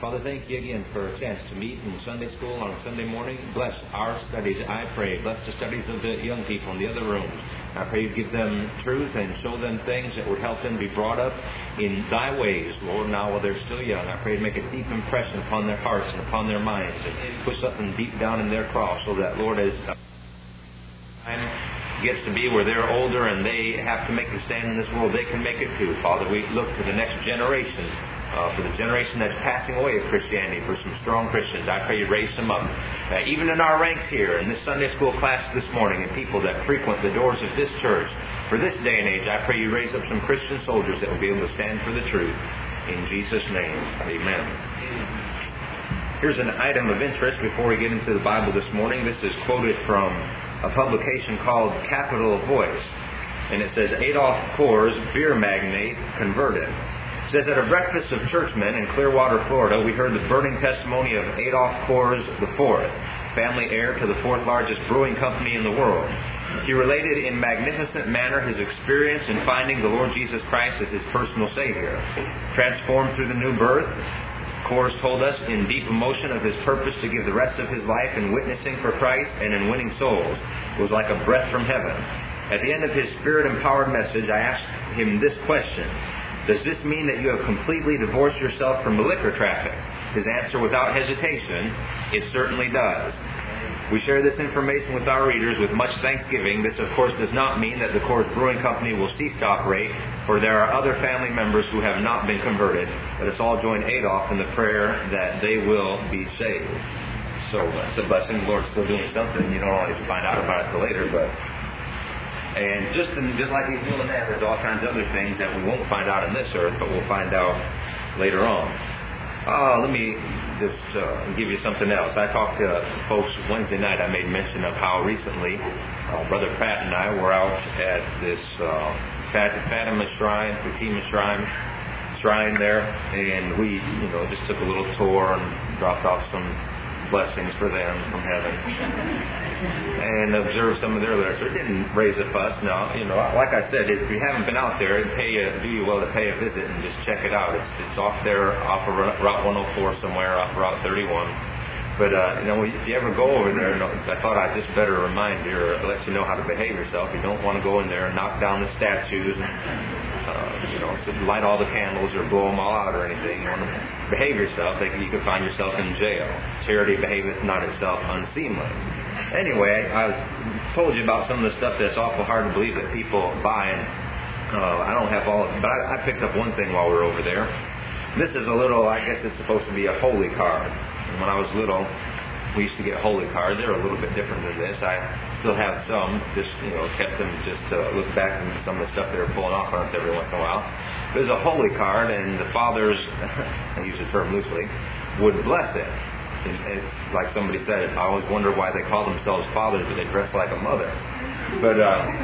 Father, thank you again for a chance to meet in Sunday school on Sunday morning. Bless our studies, I pray. Bless the studies of the young people in the other rooms. I pray you give them truth and show them things that would help them be brought up in thy ways, Lord, now while they're still young. I pray to make a deep impression upon their hearts and upon their minds and put something deep down in their cross so that, Lord, as time gets to be where they're older and they have to make a stand in this world, they can make it too. Father, we look to the next generation. For the generation that's passing away of Christianity, for some strong Christians, I pray you raise them up. Even in our ranks here, in this Sunday school class this morning, and people that frequent the doors of this church, for this day and age, I pray you raise up some Christian soldiers that will be able to stand for the truth. In Jesus' name, amen. Here's an item of interest before we get into the Bible this morning. This is quoted from a publication called Capital Voice, and it says, Adolf Coors, beer magnate, converted. It says, at a breakfast of churchmen in Clearwater, Florida, we heard the burning testimony of Adolf Coors IV, family heir to the fourth largest brewing company in the world. He related in magnificent manner his experience in finding the Lord Jesus Christ as his personal Savior. Transformed through the new birth, Coors told us in deep emotion of his purpose to give the rest of his life in witnessing for Christ and in winning souls. It was like a breath from heaven. At the end of his Spirit-empowered message, I asked him this question: does this mean that you have completely divorced yourself from the liquor traffic? His answer without hesitation, it certainly does. We share this information with our readers with much thanksgiving. This, of course, does not mean that the Coors Brewing Company will cease to operate, for there are other family members who have not been converted. Let us all join Adolf in the prayer that they will be saved. So it's a blessing. The Lord's still doing something. You don't always find out about it till later, but... And just like he's doing that, there's all kinds of other things that we won't find out on this earth, but we'll find out later on. Let me just give you something else. I talked to folks Wednesday night. I made mention of how recently Brother Pat and I were out at this Fatima Shrine there, and we, just took a little tour and dropped off some blessings for them from heaven and observe some of their literature. It didn't raise a fuss. No, like I said, if you haven't been out there, it'd do you well to pay a visit and just check it out. It's off there, off of Route 104 somewhere, off Route 31. But, if you ever go over there, I thought I'd just better remind you or let you know how to behave yourself. You don't want to go in there and knock down the statues and, light all the candles or blow them all out or anything. You want to behave yourself. You could find yourself in jail. Charity behaveth not itself unseemly. Anyway, I told you about some of the stuff that's awful hard to believe that people buy, and I don't have all of it, but I picked up one thing while we were over there. This is a little, I guess it's supposed to be a holy card. And when I was little, we used to get holy cards. They're a little bit different than this. I still have some, just, kept them just to look back at some of the stuff they were pulling off on us every once in a while. There's a holy card, and the fathers, I use the term loosely, would bless it. And like somebody said, I always wonder why they call themselves fathers, but they dress like a mother. But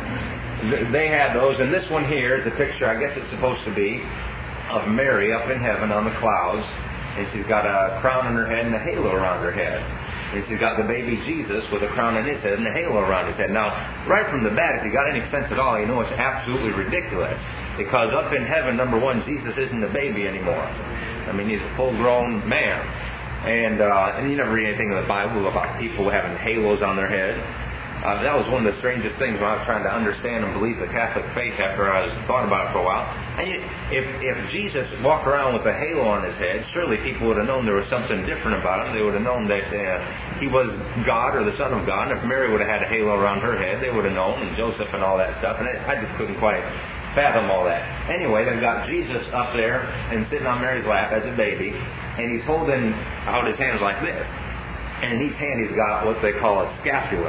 they had those, and this one here is a picture, I guess it's supposed to be, of Mary up in heaven on the clouds, and she's got a crown on her head and a halo around her head. And she's got the baby Jesus with a crown on his head and a halo around his head. Now, right from the bat, if you got any sense at all, you know it's absolutely ridiculous. Because up in heaven, number one, Jesus isn't a baby anymore. I mean, he's a full-grown man. And you never read anything in the Bible about people having halos on their head. That was one of the strangest things when I was trying to understand and believe the Catholic faith after I was thought about it for a while. And if Jesus walked around with a halo on his head, surely people would have known there was something different about him. They would have known that he was God or the Son of God. And if Mary would have had a halo around her head, they would have known, and Joseph and all that stuff. And I just couldn't quite fathom all that. Anyway, they've got Jesus up there and sitting on Mary's lap as a baby, and he's holding out his hands like this. And in each hand he's got what they call a scapular.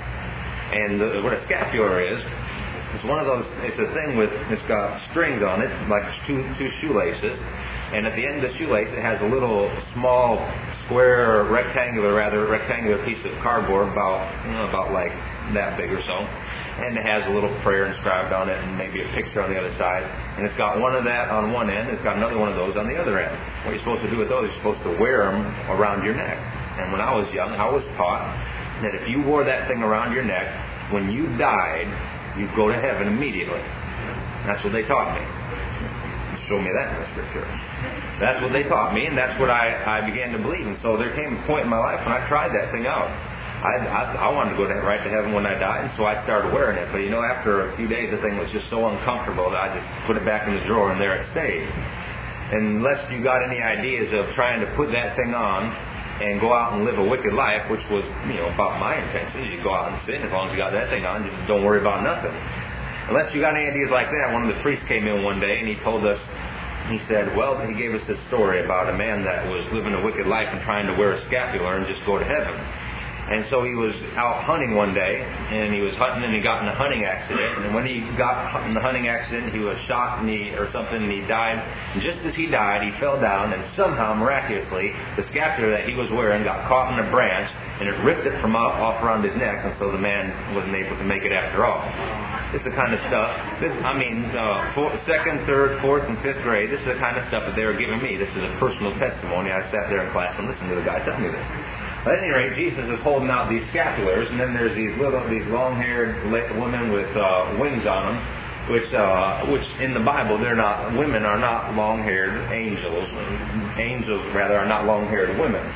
And what a scapular is, it's one of those, it's a thing it's got strings on it, like two shoelaces. And at the end of the shoelace, it has a little small square, rectangular piece of cardboard about like that big or so. And it has a little prayer inscribed on it and maybe a picture on the other side. And it's got one of that on one end. It's got another one of those on the other end. What you're supposed to do with those, you're supposed to wear them around your neck. And when I was young, I was taught that if you wore that thing around your neck, when you died, you'd go to heaven immediately. That's what they taught me. show me that in the Scripture. That's what they taught me, and that's what I began to believe. And so there came a point in my life when I tried that thing out. I wanted to go right to heaven when I died, and so I started wearing it. But after a few days, the thing was just so uncomfortable that I just put it back in the drawer, and there it stayed. Unless you got any ideas of trying to put that thing on and go out and live a wicked life, which was, about my intentions. You go out and sin as long as you got that thing on, just don't worry about nothing. Unless you got any ideas like that, one of the priests came in one day and he told us, he said, he gave us this story about a man that was living a wicked life and trying to wear a scapular and just go to heaven. And so he was out hunting one day, and he was hunting, and he got in a hunting accident. And when he got in the hunting accident, he was shot and he died. And just as he died, he fell down, and somehow, miraculously, the scapular that he was wearing got caught in a branch, and it ripped it from off around his neck, and so the man wasn't able to make it after all. It's the kind of stuff, second, third, fourth, and fifth grade, this is the kind of stuff that they were giving me. This is a personal testimony. I sat there in class and listened to the guy tell me this. At any rate, Jesus is holding out these scapulars, and then there's these long-haired women with wings on them, which in the Bible women are not long-haired angels. Angels, rather, are not long-haired women.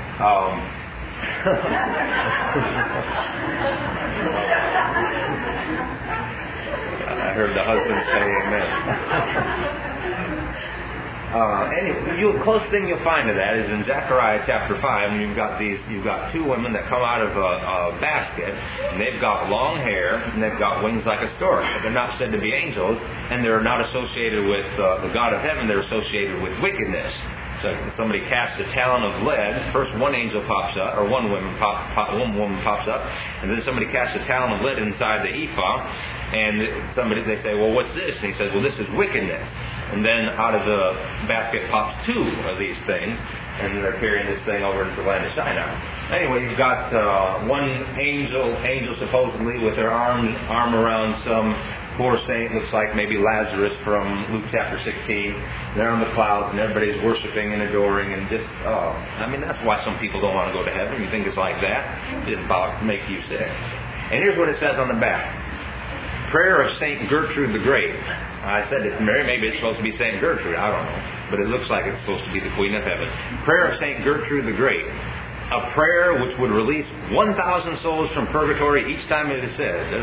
I heard the husband say amen. The closest thing you'll find to that is in Zechariah chapter 5, and you've got two women that come out of a basket, and they've got long hair, and they've got wings like a stork. But they're not said to be angels, and they're not associated with the God of heaven. They're associated with wickedness. So somebody casts a talon of lead. First, one angel pops up, or one woman pops up, and then somebody casts a talon of lead inside the ephah, and they say, well, what's this? And he says, well, this is wickedness. And then out of the basket pops two of these things, and they're carrying this thing over into the land of Sinai. Anyway, you've got one angel supposedly with their arm around some poor saint, looks like maybe Lazarus from Luke chapter 16. They're on the clouds, and everybody's worshiping and adoring, and just, that's why some people don't want to go to heaven. You think it's like that? It's about to make you sick. And here's what it says on the back. Prayer of St. Gertrude the Great. I said it's Mary, maybe it's supposed to be St. Gertrude, I don't know. But it looks like it's supposed to be the Queen of Heaven. Prayer of St. Gertrude the Great. A prayer which would release 1,000 souls from purgatory each time it is said.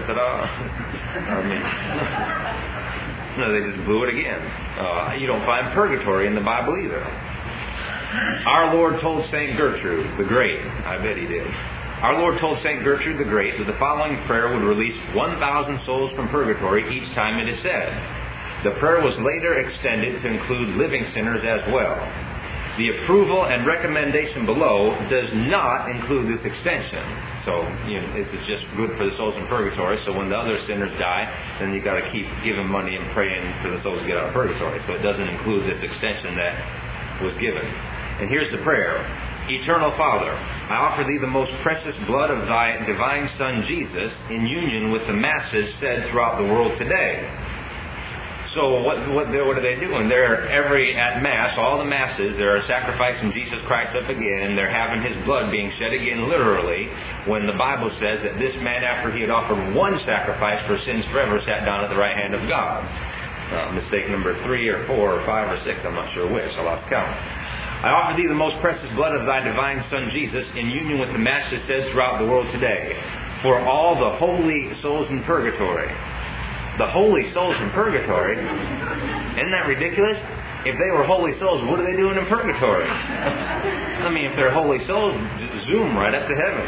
No, they just blew it again. You don't find purgatory in the Bible either. Our Lord told St. Gertrude the Great, I bet he did. Our Lord told St. Gertrude the Great that the following prayer would release 1,000 souls from purgatory each time it is said. The prayer was later extended to include living sinners as well. The approval and recommendation below does not include this extension. So, this is just good for the souls in purgatory. So when the other sinners die, then you've got to keep giving money and praying for the souls to get out of purgatory. So it doesn't include this extension that was given. And here's the prayer. Eternal Father, I offer Thee the most precious blood of Thy divine Son Jesus in union with the masses said throughout the world today. So what are they doing? At Mass, all the Masses, they're sacrificing Jesus Christ up again, and they're having His blood being shed again literally, when the Bible says that this man, after he had offered one sacrifice for sins forever, sat down at the right hand of God. Mistake number 3 or 4 or 5 or 6, I'm not sure which, I lost count. I offer Thee the most precious blood of Thy divine Son Jesus in union with the Mass that says throughout the world today, for all the holy souls in purgatory. The holy souls in purgatory? Isn't that ridiculous? If they were holy souls, what are they doing in purgatory? If they're holy souls, zoom right up to heaven.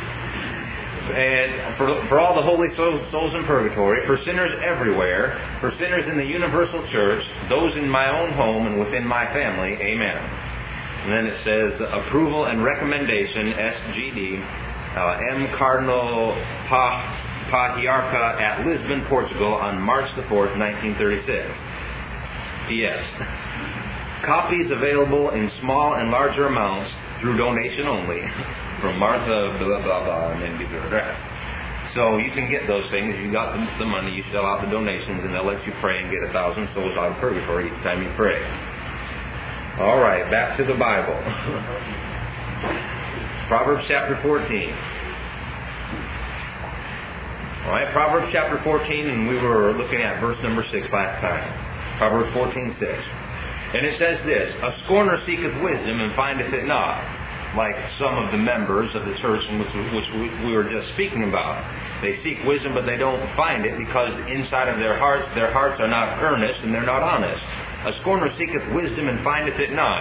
And for all the holy souls in purgatory, for sinners everywhere, for sinners in the universal church, those in my own home and within my family, amen. And then it says, approval and recommendation, SGD, M. Cardinal Patriarca at Lisbon, Portugal, on March the 4th, 1936. P.S. Copies available in small and larger amounts through donation only from Martha, blah, blah, blah, and then give your address. So you can get those things. You got the money, you sell out the donations, and they'll let you pray and get 1,000 souls out of purgatory each time you pray. All right, back to the Bible. Proverbs chapter 14. All right, Proverbs chapter 14, and we were looking at verse number 6 last time. Proverbs 14:6. And it says this, a scorner seeketh wisdom and findeth it not, like some of the members of the church in which we were just speaking about. They seek wisdom, but they don't find it because inside of their hearts are not earnest and they're not honest. A scorner seeketh wisdom and findeth it not.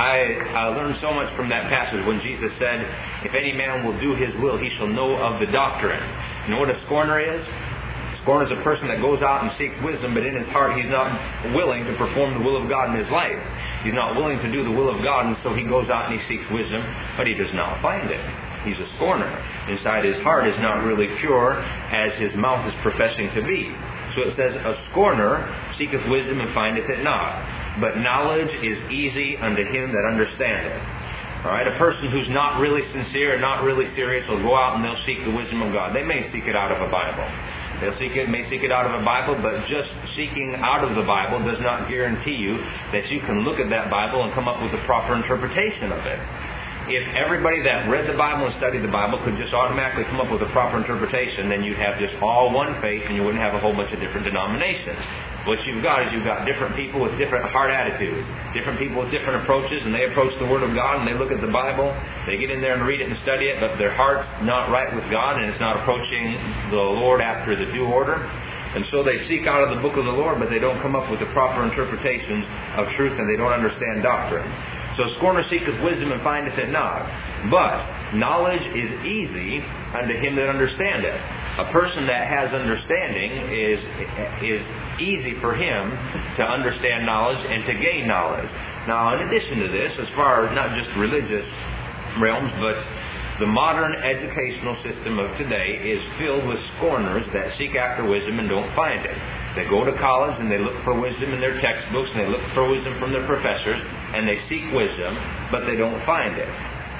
I learned so much from that passage when Jesus said, if any man will do his will, he shall know of the doctrine. You know what a scorner is? A scorner is a person that goes out and seeks wisdom, but in his heart he's not willing to perform the will of God in his life. He's not willing to do the will of God, and so he goes out and he seeks wisdom, but he does not find it. He's a scorner. Inside his heart is not really pure as his mouth is professing to be. So it says, a scorner seeketh wisdom and findeth it not. But knowledge is easy unto him that understandeth. All right, a person who's not really sincere and not really serious will go out and they'll seek the wisdom of God. They may seek it out of a Bible. May seek it out of a Bible, but just seeking out of the Bible does not guarantee you that you can look at that Bible and come up with a proper interpretation of it. If everybody that read the Bible and studied the Bible could just automatically come up with a proper interpretation, then you'd have just all one faith and you wouldn't have a whole bunch of different denominations. What you've got is you've got different people with different heart attitudes, different people with different approaches, and they approach the Word of God and they look at the Bible, they get in there and read it and study it, but their heart's not right with God and it's not approaching the Lord after the due order. And so they seek out of the book of the Lord, but they don't come up with the proper interpretations of truth and they don't understand doctrine. So scorner seeketh wisdom and findeth it not. But knowledge is easy unto him that understandeth. A person that has understanding is easy for him to understand knowledge and to gain knowledge. Now, in addition to this, as far as not just religious realms, but the modern educational system of today is filled with scorners that seek after wisdom and don't find it. They go to college and they look for wisdom in their textbooks and they look for wisdom from their professors and they seek wisdom, but they don't find it.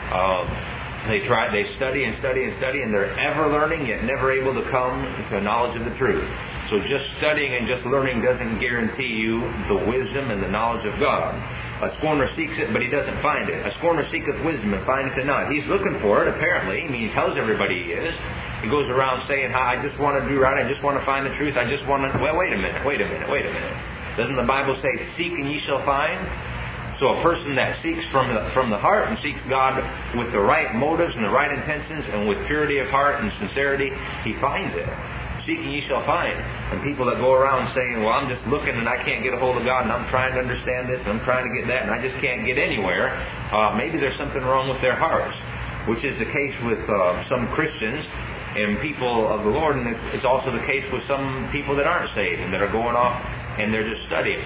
They study and study and study and they're ever learning yet never able to come to a knowledge of the truth. So just studying and just learning doesn't guarantee you the wisdom and the knowledge of God. A scorner seeks it, but he doesn't find it. A scorner seeketh wisdom and findeth it not. He's looking for it, apparently. I mean, he tells everybody he is. He goes around saying, I just want to do right. I just want to find the truth. I just want to... Well, wait a minute. Doesn't the Bible say, seek and ye shall find? So a person that seeks from the heart and seeks God with the right motives and the right intentions and with purity of heart and sincerity, he finds it. Seek and ye shall find. And people that go around saying, well, I'm just looking and I can't get a hold of God and I'm trying to understand this and I'm trying to get that and I just can't get anywhere, maybe there's something wrong with their hearts, which is the case with some Christians and people of the Lord, and it's also the case with some people that aren't saved and that are going off and they're just studying.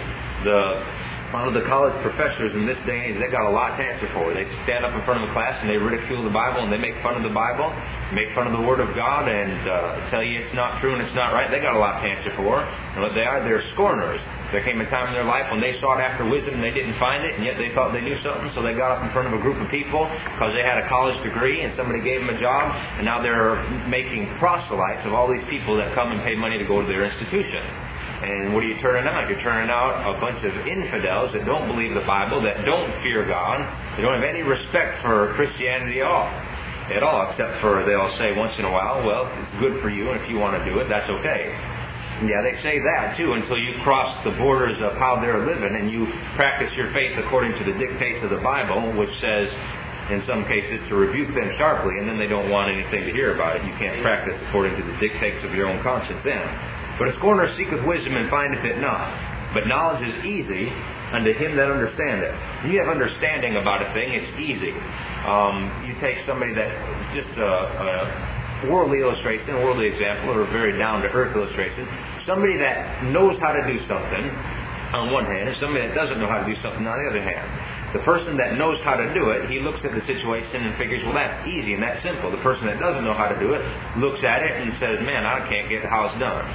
One of the college professors in this day and age, they got a lot to answer for. They stand up in front of the class and they ridicule the Bible and they make fun of the Bible, make fun of the Word of God and tell you it's not true and it's not right. They got a lot to answer for. And what they are, they're scorners. There came a time in their life when they sought after wisdom and they didn't find it, and yet they thought they knew something, so they got up in front of a group of people because they had a college degree and somebody gave them a job, and now they're making proselytes of all these people that come and pay money to go to their institution. And what are you turning out? You're turning out a bunch of infidels that don't believe the Bible, that don't fear God, they don't have any respect for Christianity at all, except for they'll say once in a while, well, it's good for you, and if you want to do it, that's okay. Yeah, they say that too until you cross the borders of how they're living and you practice your faith according to the dictates of the Bible, which says in some cases to rebuke them sharply, and then they don't want anything to hear about it. You can't practice according to the dictates of your own conscience then. But a scorner seeketh wisdom and findeth it not. But knowledge is easy unto him that understandeth. If you have understanding about a thing, it's easy. You take somebody that just worldly illustration, a worldly example, or a very down-to-earth illustration. Somebody that knows how to do something on one hand, and somebody that doesn't know how to do something on the other hand. The person that knows how to do it, he looks at the situation and figures, well, that's easy and that's simple. The person that doesn't know how to do it looks at it and says, man, I can't get how it's done.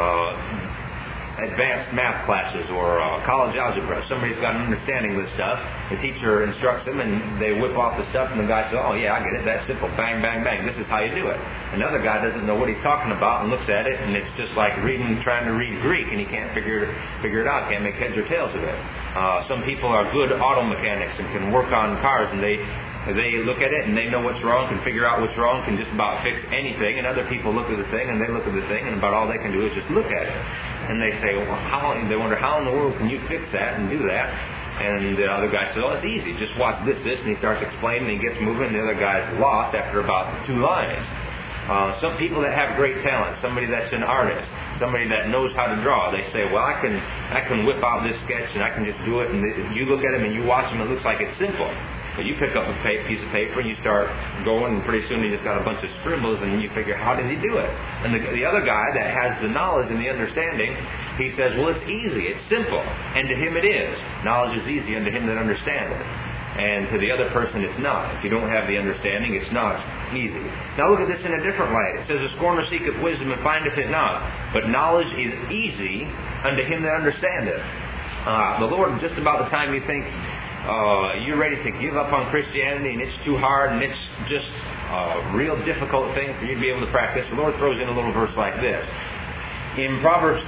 Advanced math classes or college algebra. Somebody's got an understanding of this stuff. The teacher instructs them and they whip off the stuff and the guy says, oh yeah, I get it, that's simple. Bang, bang, bang. This is how you do it. Another guy doesn't know what he's talking about and looks at it and it's just like trying to read Greek and he can't figure it out, can't make heads or tails of it. Some people are good auto mechanics and can work on cars and they look at it and they know what's wrong, can figure out what's wrong, can just about fix anything, and other people look at the thing and they look at the thing and about all they can do is just look at it. And they say, well, they wonder, how in the world can you fix that and do that? And the other guy says, oh, it's easy. Just watch this, and he starts explaining, and he gets moving, and the other guy's lost after about 2 lines. Some people that have great talent, somebody that's an artist, somebody that knows how to draw, they say, well, I can whip out this sketch, and I can just do it, and you look at him, and you watch him, it looks like it's simple. But you pick up a piece of paper and you start going, and pretty soon you just got a bunch of scribbles, and you figure, how did he do it? And the other guy that has the knowledge and the understanding, he says, well, it's easy, it's simple. And to him it is. Knowledge is easy unto him that understandeth. And to the other person it's not. If you don't have the understanding, it's not easy. Now look at this in a different light. It says, a scorner seeketh wisdom and findeth it not. But knowledge is easy unto him that understandeth. The Lord, just about the time you think, you're ready to give up on Christianity and it's too hard and it's just a real difficult thing for you to be able to practice, the Lord throws in a little verse like this. In Proverbs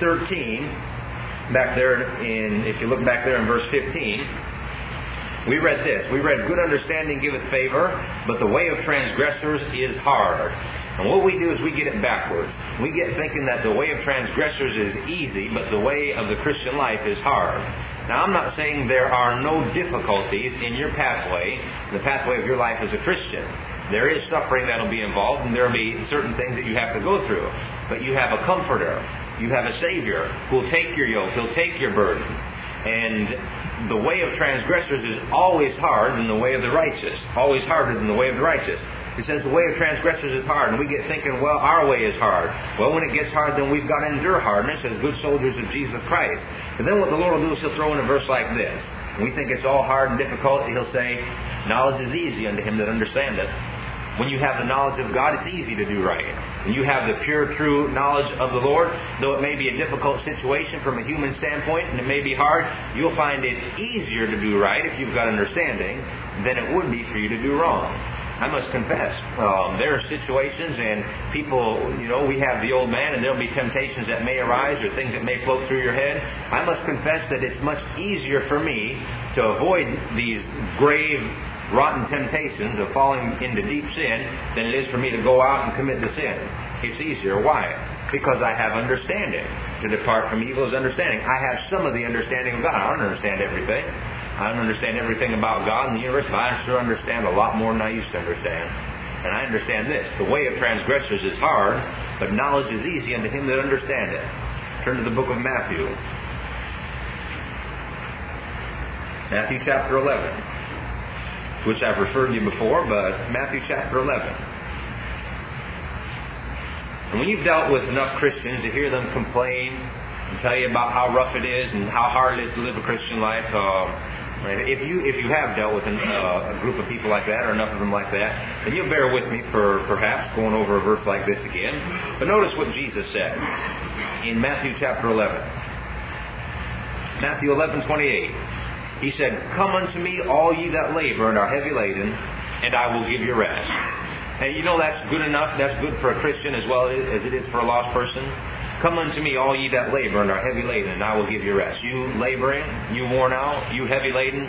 13, back there if you look back there in verse 15, we read this. We read, good understanding giveth favor, but the way of transgressors is hard. And what we do is we get it backwards. We get thinking that the way of transgressors is easy, but the way of the Christian life is hard. Now, I'm not saying there are no difficulties in your pathway, the pathway of your life as a Christian. There is suffering that will be involved, and there will be certain things that you have to go through. But you have a comforter. You have a Savior who will take your yoke. He'll take your burden. And the way of transgressors is always hard than the way of the righteous. Always harder than the way of the righteous. It says the way of transgressors is hard, and we get thinking, well, our way is hard. Well, when it gets hard, then we've got to endure hardness as good soldiers of Jesus Christ. And then what the Lord will do is He'll throw in a verse like this. When we think it's all hard and difficult, He'll say, knowledge is easy unto him that understandeth. When you have the knowledge of God, it's easy to do right. When you have the pure, true knowledge of the Lord, though it may be a difficult situation from a human standpoint, and it may be hard, you'll find it easier to do right if you've got understanding than it would be for you to do wrong. I must confess, there are situations and people, we have the old man and there'll be temptations that may arise or things that may float through your head. I must confess that it's much easier for me to avoid these grave, rotten temptations of falling into deep sin than it is for me to go out and commit the sin. It's easier. Why? Because I have understanding. To depart from evil is understanding. I have some of the understanding of God. I don't understand everything. I don't understand everything about God and the universe, but I sure understand a lot more than I used to understand. And I understand this. The way of transgressors is hard, but knowledge is easy unto him that understandeth. Turn to the book of Matthew. Matthew chapter 11. Which I've referred to before, but Matthew chapter 11. And when you've dealt with enough Christians to hear them complain and tell you about how rough it is and how hard it is to live a Christian life, if you have dealt with a group of people like that, or enough of them like that, then you'll bear with me for perhaps going over a verse like this again. But notice what Jesus said in Matthew chapter 11. Matthew 11:28. He said, come unto me, all ye that labor and are heavy laden, and I will give you rest. And that's good enough. That's good for a Christian as well as it is for a lost person. Come unto me, all ye that labor and are heavy laden, and I will give you rest. You laboring, you worn out, you heavy laden,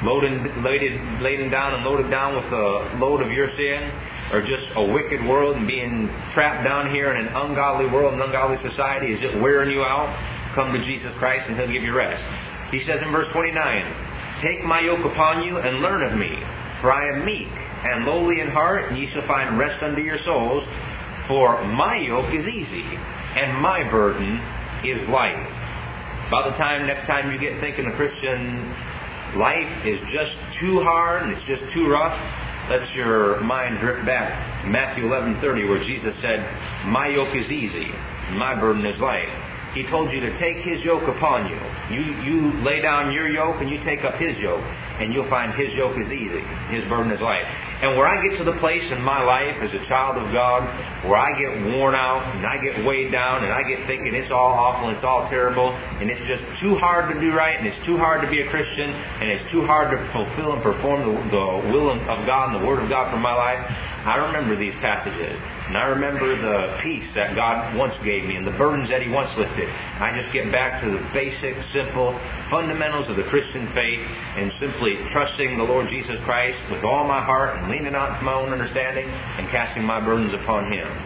laden down and loaded down with the load of your sin, or just a wicked world and being trapped down here in an ungodly world and ungodly society, is it wearing you out? Come to Jesus Christ and He'll give you rest. He says in verse 29, take my yoke upon you and learn of me, for I am meek and lowly in heart, and ye shall find rest unto your souls. For my yoke is easy, and my burden is light. By the next time you get thinking the Christian life is just too hard and it's just too rough, let your mind drift back to Matthew 11:30, where Jesus said, my yoke is easy, and my burden is light. He told you to take His yoke upon you. You lay down your yoke and you take up His yoke, and you'll find His yoke is easy, His burden is light. And where I get to the place in my life as a child of God where I get worn out and I get weighed down and I get thinking it's all awful and it's all terrible and it's just too hard to do right and it's too hard to be a Christian and it's too hard to fulfill and perform the will of God and the Word of God for my life, I remember these passages. And I remember the peace that God once gave me and the burdens that He once lifted. I just get back to the basic, simple fundamentals of the Christian faith and simply trusting the Lord Jesus Christ with all my heart and leaning out to my own understanding and casting my burdens upon Him.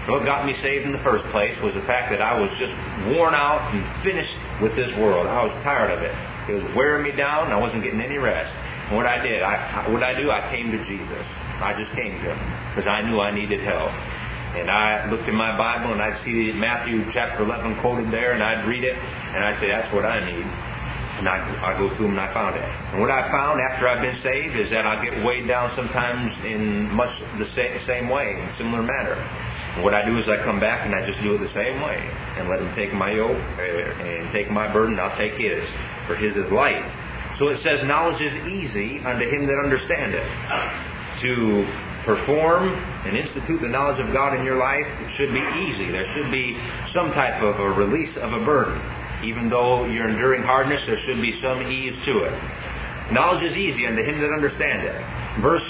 What got me saved in the first place was the fact that I was just worn out and finished with this world. I was tired of it. It was wearing me down, and I wasn't getting any rest. And what I did, I came to Jesus. I just came to Him because I knew I needed help. And I looked in my Bible, and I'd see Matthew chapter 11 quoted there, and I'd read it, and I'd say, that's what I need. And I go through them, and I found it. And what I found after I've been saved is that I get weighed down sometimes in much the same way, in a similar manner. And what I do is I come back and I just do it the same way and let Him take my yoke and take my burden. I'll take His, for His is light. So it says, knowledge is easy unto him that understandeth. To perform and institute the knowledge of God in your life, it should be easy. There should be some type of a release of a burden. Even though you're enduring hardness, there should be some ease to it. Knowledge is easy unto him that understandeth. Verse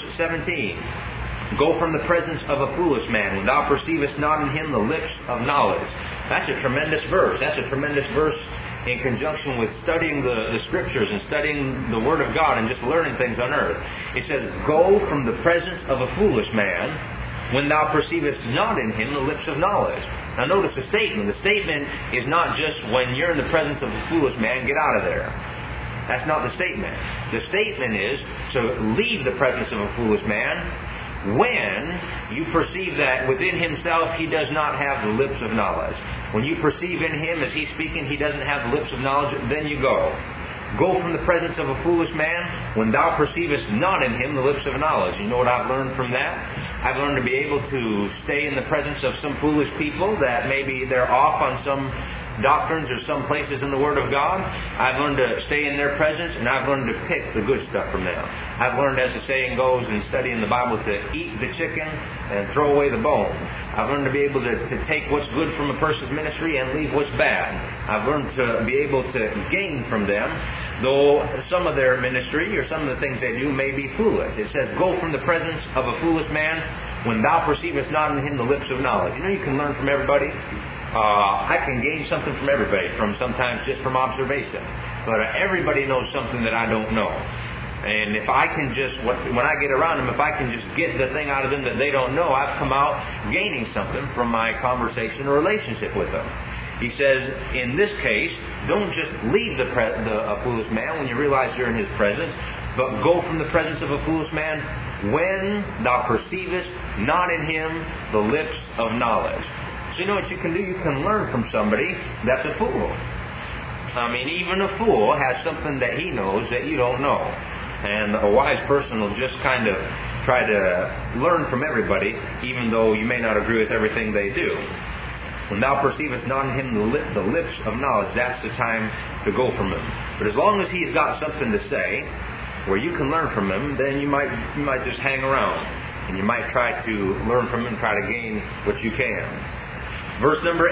17. Go from the presence of a foolish man, when thou perceivest not in him the lips of knowledge. That's a tremendous verse. That's a tremendous verse in conjunction with studying the Scriptures and studying the Word of God and just learning things on earth. It says, go from the presence of a foolish man, when thou perceivest not in him the lips of knowledge. Now notice the statement. The statement is not just when you're in the presence of a foolish man, get out of there. That's not the statement. The statement is to leave the presence of a foolish man when you perceive that within himself he does not have the lips of knowledge. When you perceive in him as he's speaking he doesn't have the lips of knowledge, then you go. Go from the presence of a foolish man when thou perceivest not in him the lips of knowledge. You know what I've learned from that? I've learned to be able to stay in the presence of some foolish people that maybe they're off on some doctrines or some places in the Word of God. I've learned to stay in their presence, and I've learned to pick the good stuff from them. I've learned, as the saying goes in studying the Bible, to eat the chicken and throw away the bone. I've learned to be able to take what's good from a person's ministry and leave what's bad. I've learned to be able to gain from them, though some of their ministry or some of the things they do may be foolish. It says, go from the presence of a foolish man when thou perceivest not in him the lips of knowledge. You know, you can learn from everybody. I can gain something from everybody, from sometimes just from observation. But everybody knows something that I don't know. And if I can just, when I get around them, if I can just get the thing out of them that they don't know, I've come out gaining something from my conversation or relationship with them. He says, in this case, don't just leave a foolish man when you realize you're in his presence, but go from the presence of a foolish man when thou perceivest not in him the lips of knowledge. So you know what you can do? You can learn from somebody that's a fool. I mean, even a fool has something that he knows that you don't know. And a wise person will just kind of try to learn from everybody, even though you may not agree with everything they do. When thou perceivest not in him the lips of knowledge, that's the time to go from him. But as long as he's got something to say, where you can learn from him, then you might just hang around. And you might try to learn from him, try to gain what you can. Verse number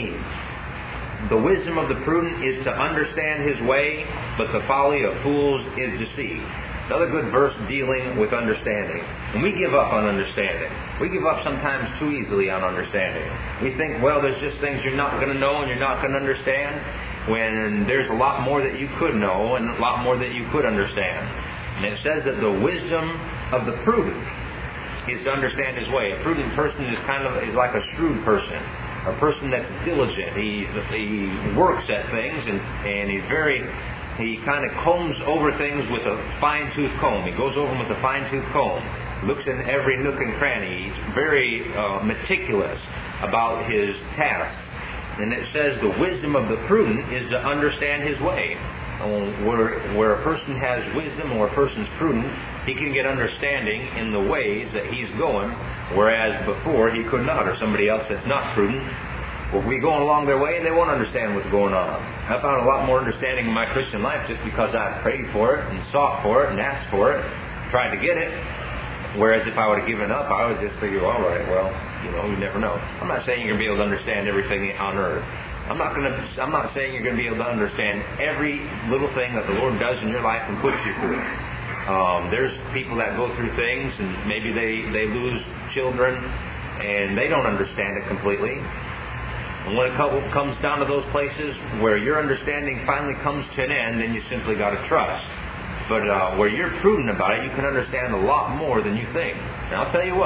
18. The wisdom of the prudent is to understand his way, but the folly of fools is deceit. Another good verse dealing with understanding. And we give up on understanding. We give up sometimes too easily on understanding. We think, well, there's just things you're not going to know and you're not going to understand, when there's a lot more that you could know and a lot more that you could understand. And it says that the wisdom of the prudent is to understand his way. A prudent person is like a shrewd person. A person that's diligent. He works at things and he kind of combs over things with a fine-tooth comb. He goes over them with a fine-tooth comb. Looks in every nook and cranny. He's very meticulous about his task. And it says the wisdom of the prudent is to understand his way. Where a person has wisdom or a person's prudent, he can get understanding in the ways that he's going, whereas before he could not, or somebody else that's not prudent will be going along their way and they won't understand what's going on. I found a lot more understanding in my Christian life just because I prayed for it and sought for it and asked for it, tried to get it. Whereas if I would have given up, I would just figure, all right, well, you never know. I'm not saying you're going to be able to understand everything on earth. I'm not saying you're going to be able to understand every little thing that the Lord does in your life and puts you through. There's people that go through things and maybe they lose children and they don't understand it completely. And when it comes down to those places where your understanding finally comes to an end, then you simply got to trust. But where you're prudent about it, you can understand a lot more than you think. And I'll tell you what,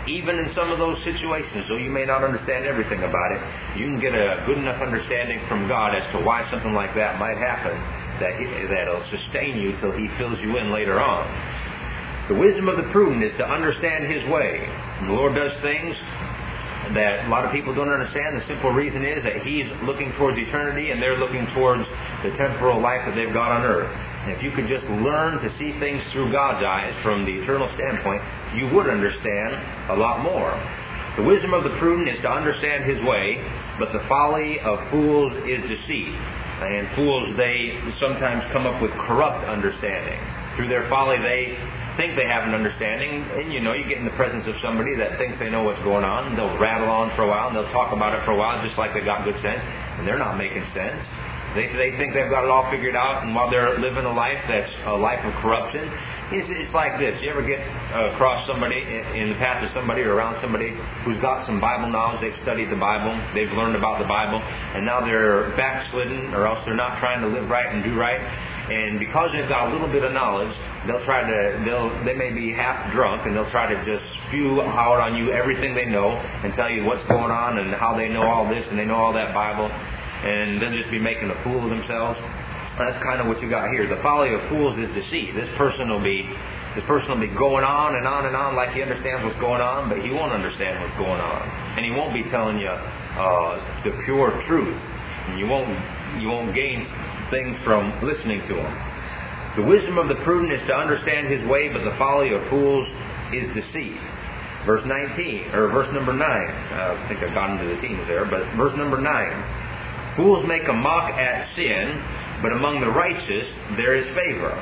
even in some of those situations, though you may not understand everything about it, you can get a good enough understanding from God as to why something like that might happen, that'll sustain you till He fills you in later on. The wisdom of the prudent is to understand His way. And the Lord does things that a lot of people don't understand. The simple reason is that He's looking towards eternity and they're looking towards the temporal life that they've got on earth. And if you could just learn to see things through God's eyes from the eternal standpoint, you would understand a lot more. The wisdom of the prudent is to understand his way, but the folly of fools is deceit. And fools, they sometimes come up with corrupt understanding. Through their folly, they think they have an understanding, and you get in the presence of somebody that thinks they know what's going on, and they'll rattle on for a while, and they'll talk about it for a while, just like they got good sense, and they're not making sense. They think they've got it all figured out, and while they're living a life that's a life of corruption, it's like this. You ever get across somebody, in the path of somebody or around somebody who's got some Bible knowledge, they've studied the Bible, they've learned about the Bible, and now they're backslidden, or else they're not trying to live right and do right. And because they've got a little bit of knowledge, they may be half drunk, and they'll try to just spew out on you everything they know and tell you what's going on and how they know all this and they know all that Bible, and they'll just be making a fool of themselves. That's kind of what you got here. The folly of fools is deceit. This person will be going on and on and on like he understands what's going on, but he won't understand what's going on, and he won't be telling you the pure truth. And you won't gain things from listening to him. The wisdom of the prudent is to understand his way, but the folly of fools is deceit. Verse 19, or verse number 9. I think I got into the teens there, but verse number 9. Fools make a mock at sin, but among the righteous there is favor.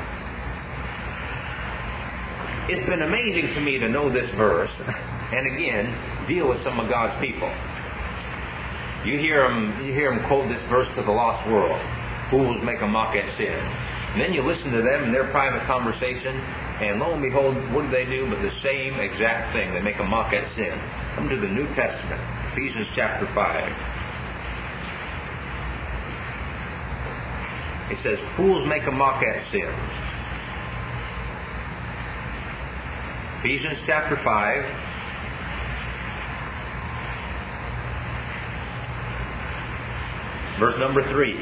It's been amazing to me to know this verse, and again, deal with some of God's people. You hear them quote this verse to the lost world. Fools make a mock at sin. And then you listen to them in their private conversation, and lo and behold, what do but the same exact thing? They make a mock at sin. Come to the New Testament, Ephesians chapter 5. It says, fools make a mock at sin. Ephesians chapter 5. Verse number 3.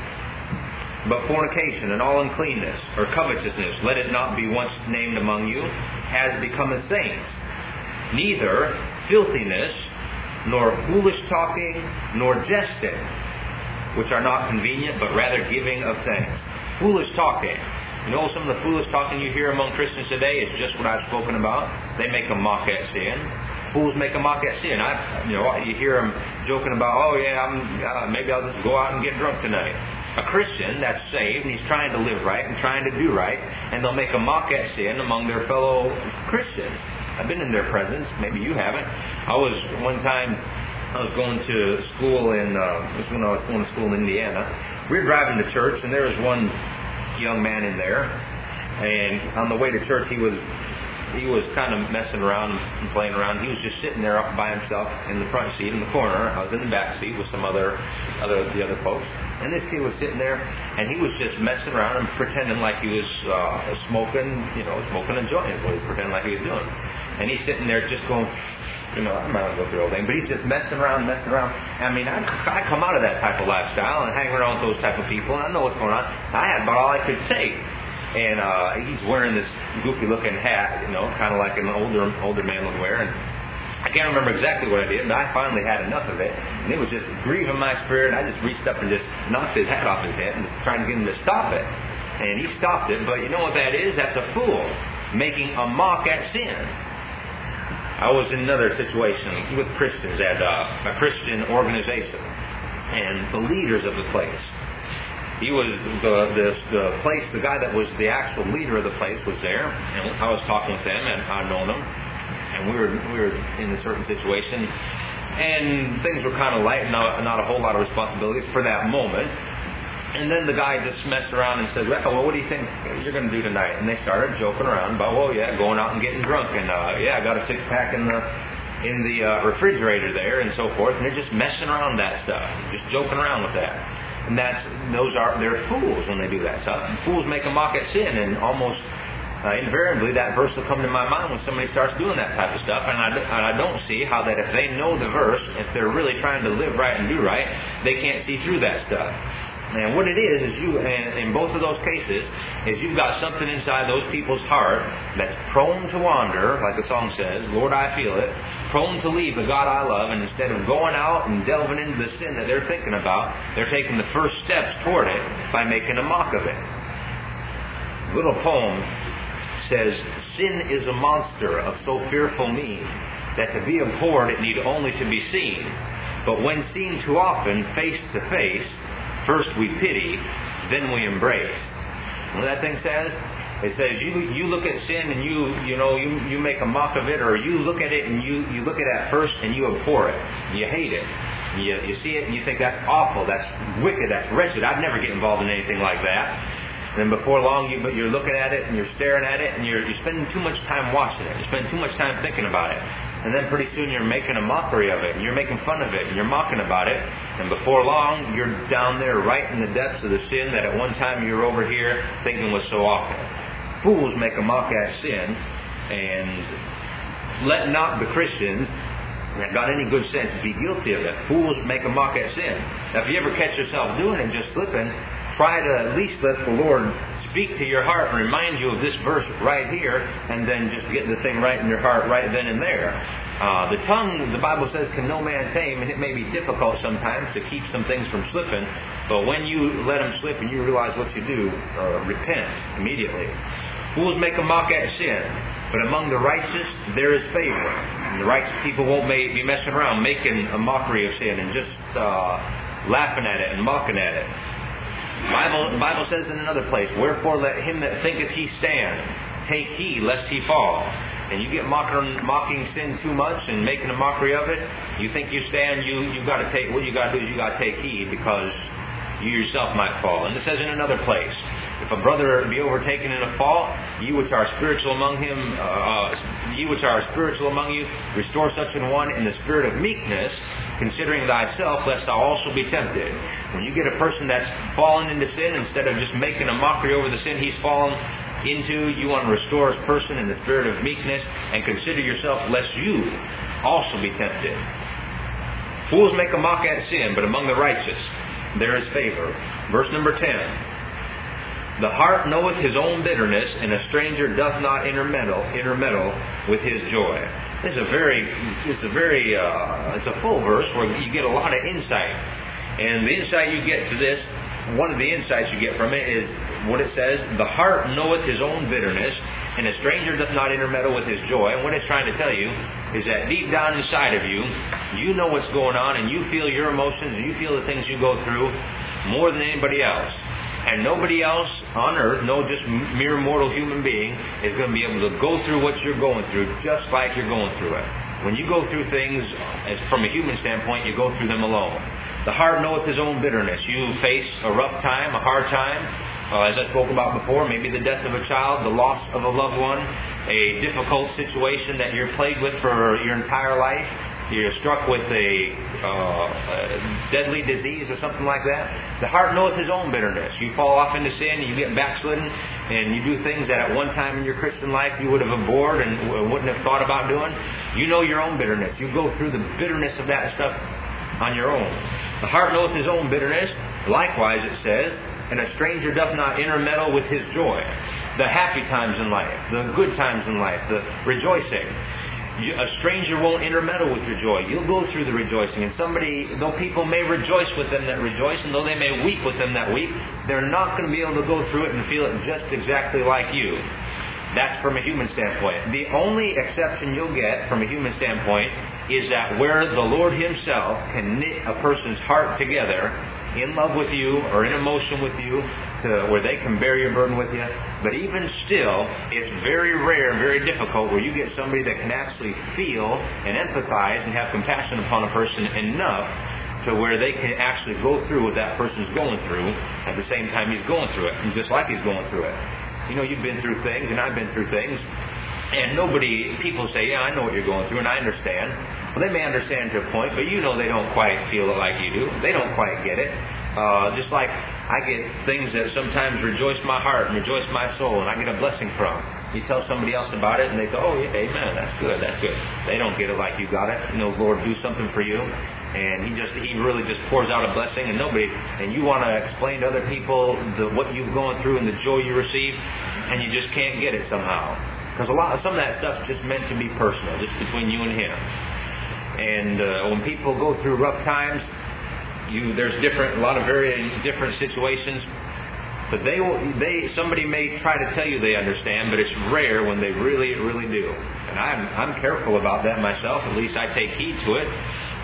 But fornication and all uncleanness, or covetousness, let it not be once named among you, as becometh saints. Neither filthiness, nor foolish talking, nor jesting, which are not convenient, but rather giving of thanks. Foolish talking. Some of the foolish talking you hear among Christians today is just what I've spoken about. They make a mock at sin. Fools make a mock at sin. You hear them joking about, maybe I'll just go out and get drunk tonight. A Christian that's saved, and he's trying to live right and trying to do right, and they'll make a mock at sin among their fellow Christians. I've been in their presence. Maybe you haven't. One time I was going to school when I was going to school in Indiana. We were driving to church, and there was one young man in there, and on the way to church he was kind of messing around and playing around. He was just sitting there up by himself in the front seat in the corner. I was in the back seat with some the other folks. And this kid was sitting there, and he was just messing around and pretending like he was smoking a joint, is what he was pretending like he was doing. And he's sitting there just going, I might as well go through the whole thing, but he's just messing around. I mean, I come out of that type of lifestyle and hang around with those type of people, and I know what's going on. I had about all I could take. And he's wearing this goofy-looking hat, kind of like an older man would wear. And I can't remember exactly what I did, but I finally had enough of it. And it was just grieving my spirit. I just reached up and just knocked his hat off his head and trying to get him to stop it. And he stopped it. But you know what that is? That's a fool making a mock at sin. I was in another situation with Christians at a Christian organization. And the leaders of the place. He was the guy that was the actual leader of the place was there, and I was talking with them, and I'd known them, and we were in a certain situation, and things were kind of light, not a whole lot of responsibility for that moment. And then the guy just messed around and said, well, what do you think you're going to do tonight? And they started joking around about, going out and getting drunk, and I got a 6-pack in the refrigerator there, and so forth, and they're just messing around that stuff, just joking around with that. And they're fools when they do that stuff. And fools make a mock at sin, and almost invariably that verse will come to my mind when somebody starts doing that type of stuff, and I don't see how that if they know the verse, if they're really trying to live right and do right, they can't see through that stuff. And what it is you, and in both of those cases, is you've got something inside those people's heart that's prone to wander, like the song says, Lord, I feel it, prone to leave the God I love, and instead of going out and delving into the sin that they're thinking about, they're taking the first steps toward it by making a mock of it. A little poem says, sin is a monster of so fearful mien, that to be abhorred it need only to be seen. But when seen too often, face to face, first we pity, then we embrace. You know what that thing says? It says you look at sin and you make a mock of it, or you look at it and you look at it first and you abhor it. You hate it. You see it and you think that's awful, that's wicked, that's wretched. I'd never get involved in anything like that. And before long, you're looking at it and you're staring at it and you're spending too much time watching it. You spend too much time thinking about it. And then pretty soon you're making a mockery of it and you're making fun of it and you're mocking about it. And before long, you're down there right in the depths of the sin that at one time you were over here thinking was so awful. Fools make a mock at sin, and let not the Christians that got any good sense be guilty of it. Fools make a mock at sin. Now if you ever catch yourself doing it, just slipping, try to at least let the Lord speak to your heart and remind you of this verse right here, and then just get the thing right in your heart right then and there. The tongue, the Bible says, can no man tame, and it may be difficult sometimes to keep some things from slipping, but when you let them slip and you realize what you do, repent immediately. Fools make a mock at sin, but among the righteous there is favor. And the righteous people won't be messing around making a mockery of sin and just laughing at it and mocking at it. The Bible says in another place, wherefore let him that thinketh he stand take heed lest he fall. And you get mocking sin too much and making a mockery of it, you think you stand, you've got to take, what you got to do is you got to take heed, because you yourself might fall. And it says in another place, if a brother be overtaken in a fault, ye which are spiritual among you, restore such an one in the spirit of meekness, considering thyself, lest thou also be tempted. When you get a person that's fallen into sin, instead of just making a mockery over the sin he's fallen into, you want to restore his person in the spirit of meekness, and consider yourself, lest you also be tempted. Fools make a mock at sin, but among the righteous there is favor. Verse number 10. The heart knoweth his own bitterness, and a stranger doth not intermeddle with his joy. It's a full verse where you get a lot of insight. And the insight you get to this, one of the insights you get from it is what it says, the heart knoweth his own bitterness, and a stranger doth not intermeddle with his joy. And what it's trying to tell you is that deep down inside of you, you know what's going on, and you feel your emotions, and you feel the things you go through more than anybody else. And nobody else on earth, no just mere mortal human being, is going to be able to go through what you're going through just like you're going through it. When you go through things, as from a human standpoint, you go through them alone. The heart knoweth his own bitterness. You face a rough time, a hard time, as I spoke about before, maybe the death of a child, the loss of a loved one, a difficult situation that you're plagued with for your entire life. You're struck with a deadly disease or something like that. The heart knoweth his own bitterness. You fall off into sin, you get backslidden, and you do things that at one time in your Christian life you would have abhorred and wouldn't have thought about doing. You know your own bitterness. You go through the bitterness of that stuff on your own. The heart knoweth his own bitterness. Likewise, it says, and a stranger doth not intermeddle with his joy. The happy times in life, the good times in life, the rejoicing. A stranger won't intermeddle with your joy. You'll go through the rejoicing. And though people may rejoice with them that rejoice, and though they may weep with them that weep, they're not going to be able to go through it and feel it just exactly like you. That's from a human standpoint. The only exception you'll get from a human standpoint is that where the Lord Himself can knit a person's heart together in love with you or in emotion with you, to where they can bear your burden with you. But even still, it's very rare, very difficult where you get somebody that can actually feel and empathize and have compassion upon a person enough to where they can actually go through what that person's going through at the same time he's going through it, and just like he's going through it. You know, you've been through things, and I've been through things, and people say, yeah, I know what you're going through, and I understand. Well, they may understand to a point, but you know they don't quite feel it like you do. They don't quite get it. Just like I get things that sometimes rejoice my heart and rejoice my soul, and I get a blessing from. You tell somebody else about it, and they go, oh, yeah, amen, that's good, that's good. They don't get it like you got it. Lord, do something for you. And He really just pours out a blessing, and you want to explain to other people what you've gone through and the joy you receive, and you just can't get it somehow. Because some of that stuff's just meant to be personal, just between you and Him. And when people go through rough times, there's a lot of very different situations. But somebody may try to tell you they understand, but it's rare when they really, really do. And I'm careful about that myself. At least I take heed to it.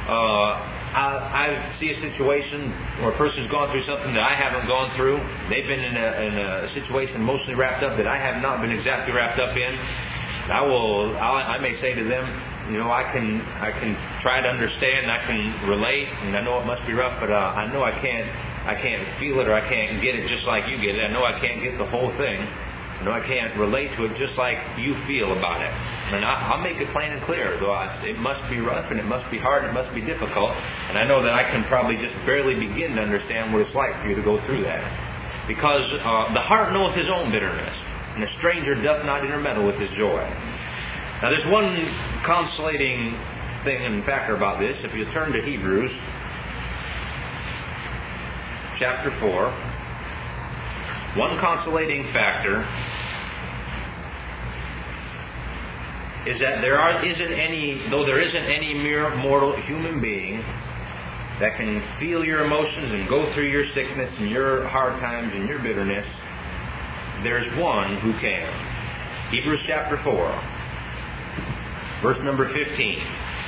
I see a situation where a person's gone through something that I haven't gone through. They've been in a situation mostly wrapped up that I have not been exactly wrapped up in. I may say to them, I can try to understand, I can relate, and I know it must be rough, but I know I can't feel it, or I can't get it just like you get it. I know I can't get the whole thing. I know I can't relate to it just like you feel about it. And I'll make it plain and clear. It must be rough, and it must be hard, and it must be difficult. And I know that I can probably just barely begin to understand what it's like for you to go through that. Because the heart knoweth his own bitterness, and a stranger doth not intermeddle with his joy. Now there's one consolating thing and factor about this. If you turn to Hebrews chapter 4, one consolating factor is that there isn't any mere mortal human being that can feel your emotions and go through your sickness and your hard times and your bitterness. There's one who can. Hebrews chapter 4, verse number 15.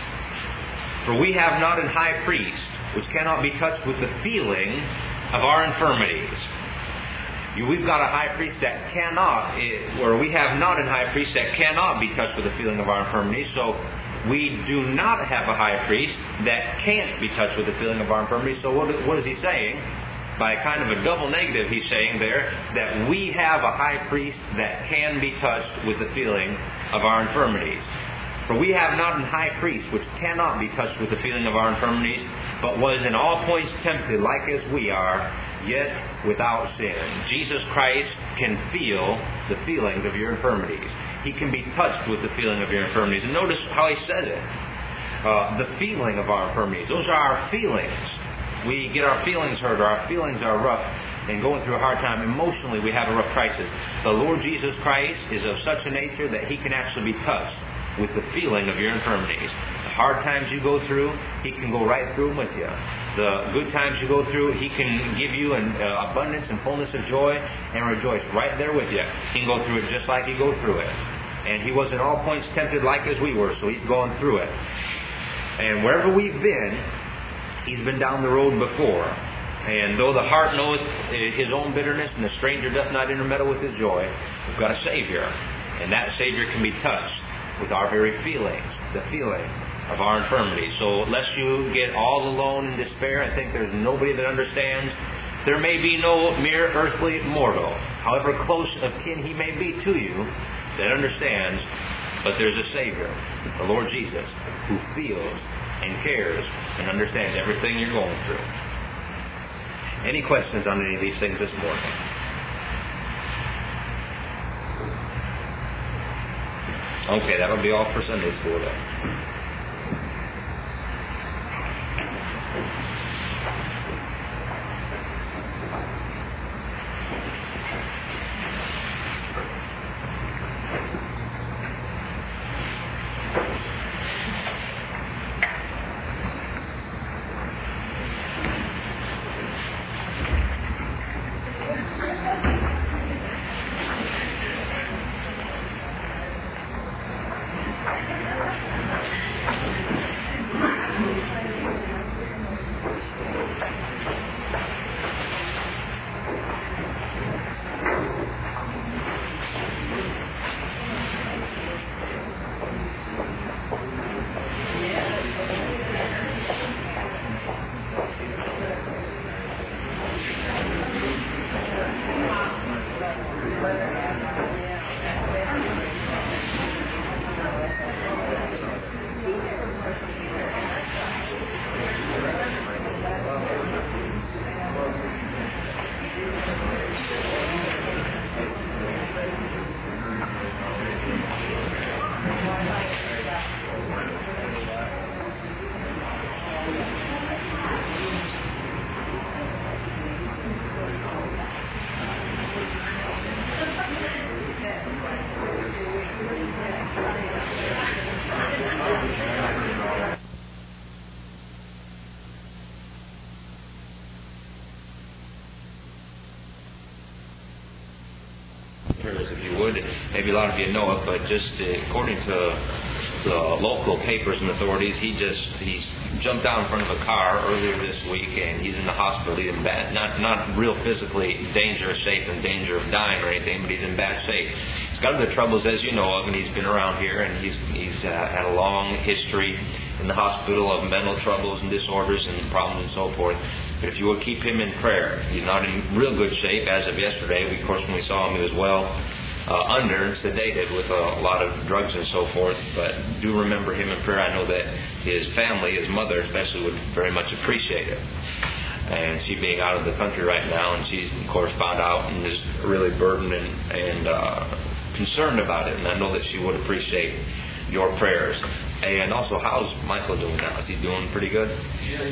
For we have not an high priest which cannot be touched with the feeling of our infirmities. We've got a high priest that cannot, or we have not a high priest that cannot be touched with the feeling of our infirmities. So we do not have a high priest that can't be touched with the feeling of our infirmities. So what is he saying? By kind of a double negative, he's saying there that we have a high priest that can be touched with the feeling of our infirmities. For we have not an high priest which cannot be touched with the feeling of our infirmities, but was in all points tempted like as we are, yet without sin. Jesus Christ can feel the feelings of your infirmities. He can be touched with the feeling of your infirmities. And notice how he says it. The feeling of our infirmities. Those are our feelings. We get our feelings hurt, or our feelings are rough, and going through a hard time. Emotionally, we have a rough crisis. The Lord Jesus Christ is of such a nature that He can actually be touched with the feeling of your infirmities. The hard times you go through, He can go right through them with you. The good times you go through, He can give you an abundance and fullness of joy and rejoice right there with you. He can go through it just like you go through it. And He was in all points tempted like as we were, so He's gone through it. And wherever we've been, He's been down the road before. And though the heart knoweth his own bitterness, and the stranger doth not intermeddle with his joy, we've got a Savior. And that Savior can be touched with our very feelings, the feeling of our infirmity. So lest you get all alone in despair and think there's nobody that understands, there may be no mere earthly mortal, however close of kin he may be to you, that understands, but there's a Savior, the Lord Jesus, who feels and cares and understands everything you're going through. Any questions on any of these things this morning? Okay, that'll be all for Sunday school then. would. Maybe a lot of you know it, but just according to the local papers and authorities, he jumped down in front of a car earlier this week, and he's in the hospital. He's in bad, not real physically dangerous shape and danger of dying or anything, but he's in bad shape. He's got other troubles, as you know of, and he's been around here, and he's had a long history in the hospital of mental troubles and disorders and problems and so forth. But if you will keep him in prayer, he's not in real good shape as of yesterday. Of course, when we saw him, he was well under and sedated with a lot of drugs and so forth. But do remember him in prayer. I know that his family, his mother especially, would very much appreciate it. And she being out of the country right now, and she's, of course, found out and is really burdened and concerned about it. And I know that she would appreciate your prayers. And also, how's Michael doing now? Is he doing pretty good? Yeah,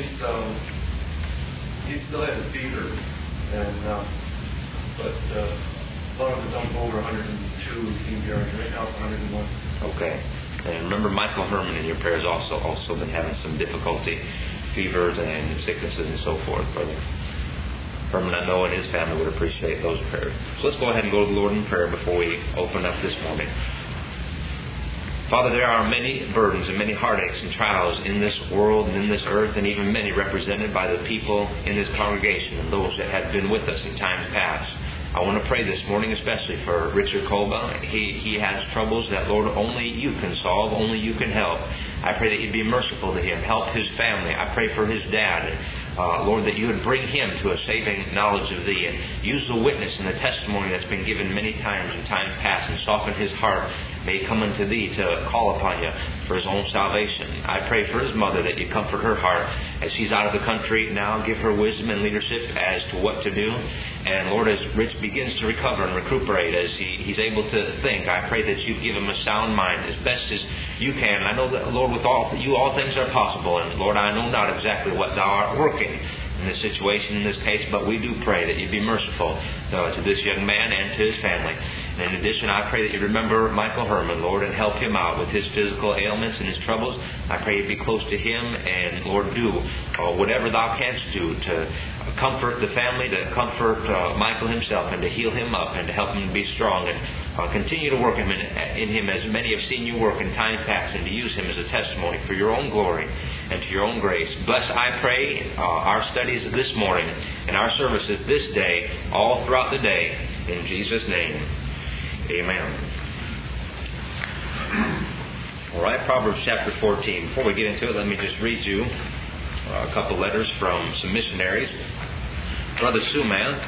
he still has a fever, and but as long as it's over 102, he seems to be right now. It's 101. Okay. And remember, Michael Herman in your prayers also been having some difficulty, fevers and sicknesses and so forth. Brother Herman, I know, and his family would appreciate those prayers. So let's go ahead and go to the Lord in prayer before we open up this morning. Father, there are many burdens and many heartaches and trials in this world and in this earth, and even many represented by the people in this congregation and those that have been with us in times past. I want to pray this morning especially for Richard Kolba. He has troubles that, Lord, only you can solve, only you can help. I pray that you'd be merciful to him, help his family. I pray for his dad. Lord, that you would bring him to a saving knowledge of thee and use the witness and the testimony that's been given many times in times past and soften his heart. May he come unto thee to call upon you for his own salvation. I pray for his mother that you comfort her heart as she's out of the country now. Give her wisdom and leadership as to what to do. And Lord, as Rich begins to recover and recuperate, as he's able to think, I pray that you give him a sound mind as best as you can. I know that, Lord, with all things are possible. And Lord, I know not exactly what thou art working in this situation, in this case, but we do pray that you be merciful to this young man and to his family. And in addition, I pray that you remember Michael Herman, Lord, and help him out with his physical ailments and his troubles. I pray you be close to him, and Lord, do whatever thou canst do to comfort the family, to comfort Michael himself, and to heal him up, and to help him be strong, and continue to work in him as many have seen you work in times past, and to use him as a testimony for your own glory and to your own grace. Bless, I pray, our studies this morning and our services this day, all throughout the day, in Jesus' name. Amen. All right, Proverbs chapter 14. Before we get into it, let me just read you a couple letters from some missionaries. Brother Suman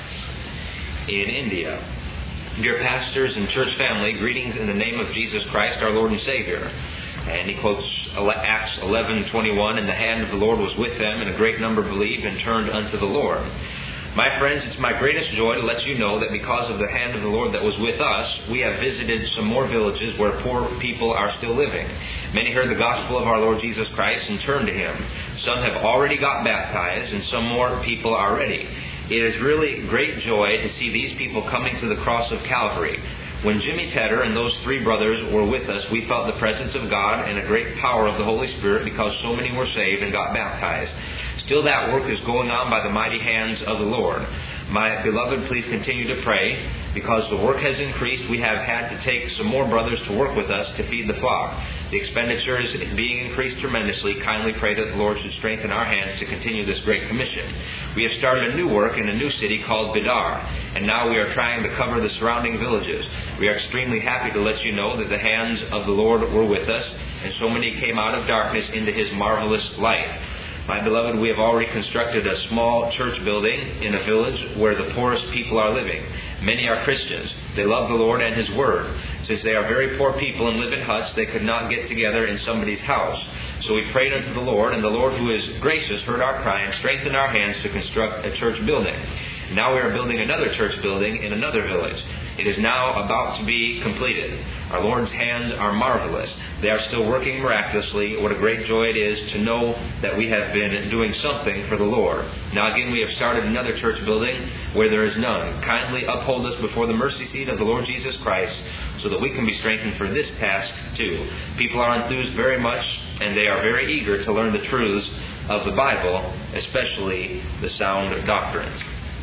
in India. Dear pastors and church family, greetings in the name of Jesus Christ, our Lord and Savior. And he quotes Acts 11:21, and the hand of the Lord was with them, and a great number believed and turned unto the Lord. My friends, it's my greatest joy to let you know that because of the hand of the Lord that was with us, we have visited some more villages where poor people are still living. Many heard the gospel of our Lord Jesus Christ and turned to Him. Some have already got baptized, and some more people are ready. It is really great joy to see these people coming to the cross of Calvary. When Jimmy Tedder and those three brothers were with us, we felt the presence of God and a great power of the Holy Spirit because so many were saved and got baptized. Still, that work is going on by the mighty hands of the Lord. My beloved, please continue to pray. Because the work has increased, we have had to take some more brothers to work with us to feed the flock. The expenditure is being increased tremendously. Kindly pray that the Lord should strengthen our hands to continue this great commission. We have started a new work in a new city called Bidar, and now we are trying to cover the surrounding villages. We are extremely happy to let you know that the hands of the Lord were with us, and so many came out of darkness into His marvelous light. My beloved, we have already constructed a small church building in a village where the poorest people are living. Many are Christians. They love the Lord and His Word. Since they are very poor people and live in huts, they could not get together in somebody's house. So we prayed unto the Lord, and the Lord, who is gracious, heard our cry and strengthened our hands to construct a church building. Now we are building another church building in another village. It is now about to be completed. Our Lord's hands are marvelous. They are still working miraculously. What a great joy it is to know that we have been doing something for the Lord. Now again, we have started another church building where there is none. Kindly uphold us before the mercy seat of the Lord Jesus Christ so that we can be strengthened for this task too. People are enthused very much, and they are very eager to learn the truths of the Bible, especially the sound doctrines. So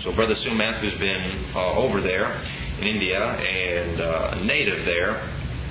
So Brother Sumath, who's been over there in India and a native there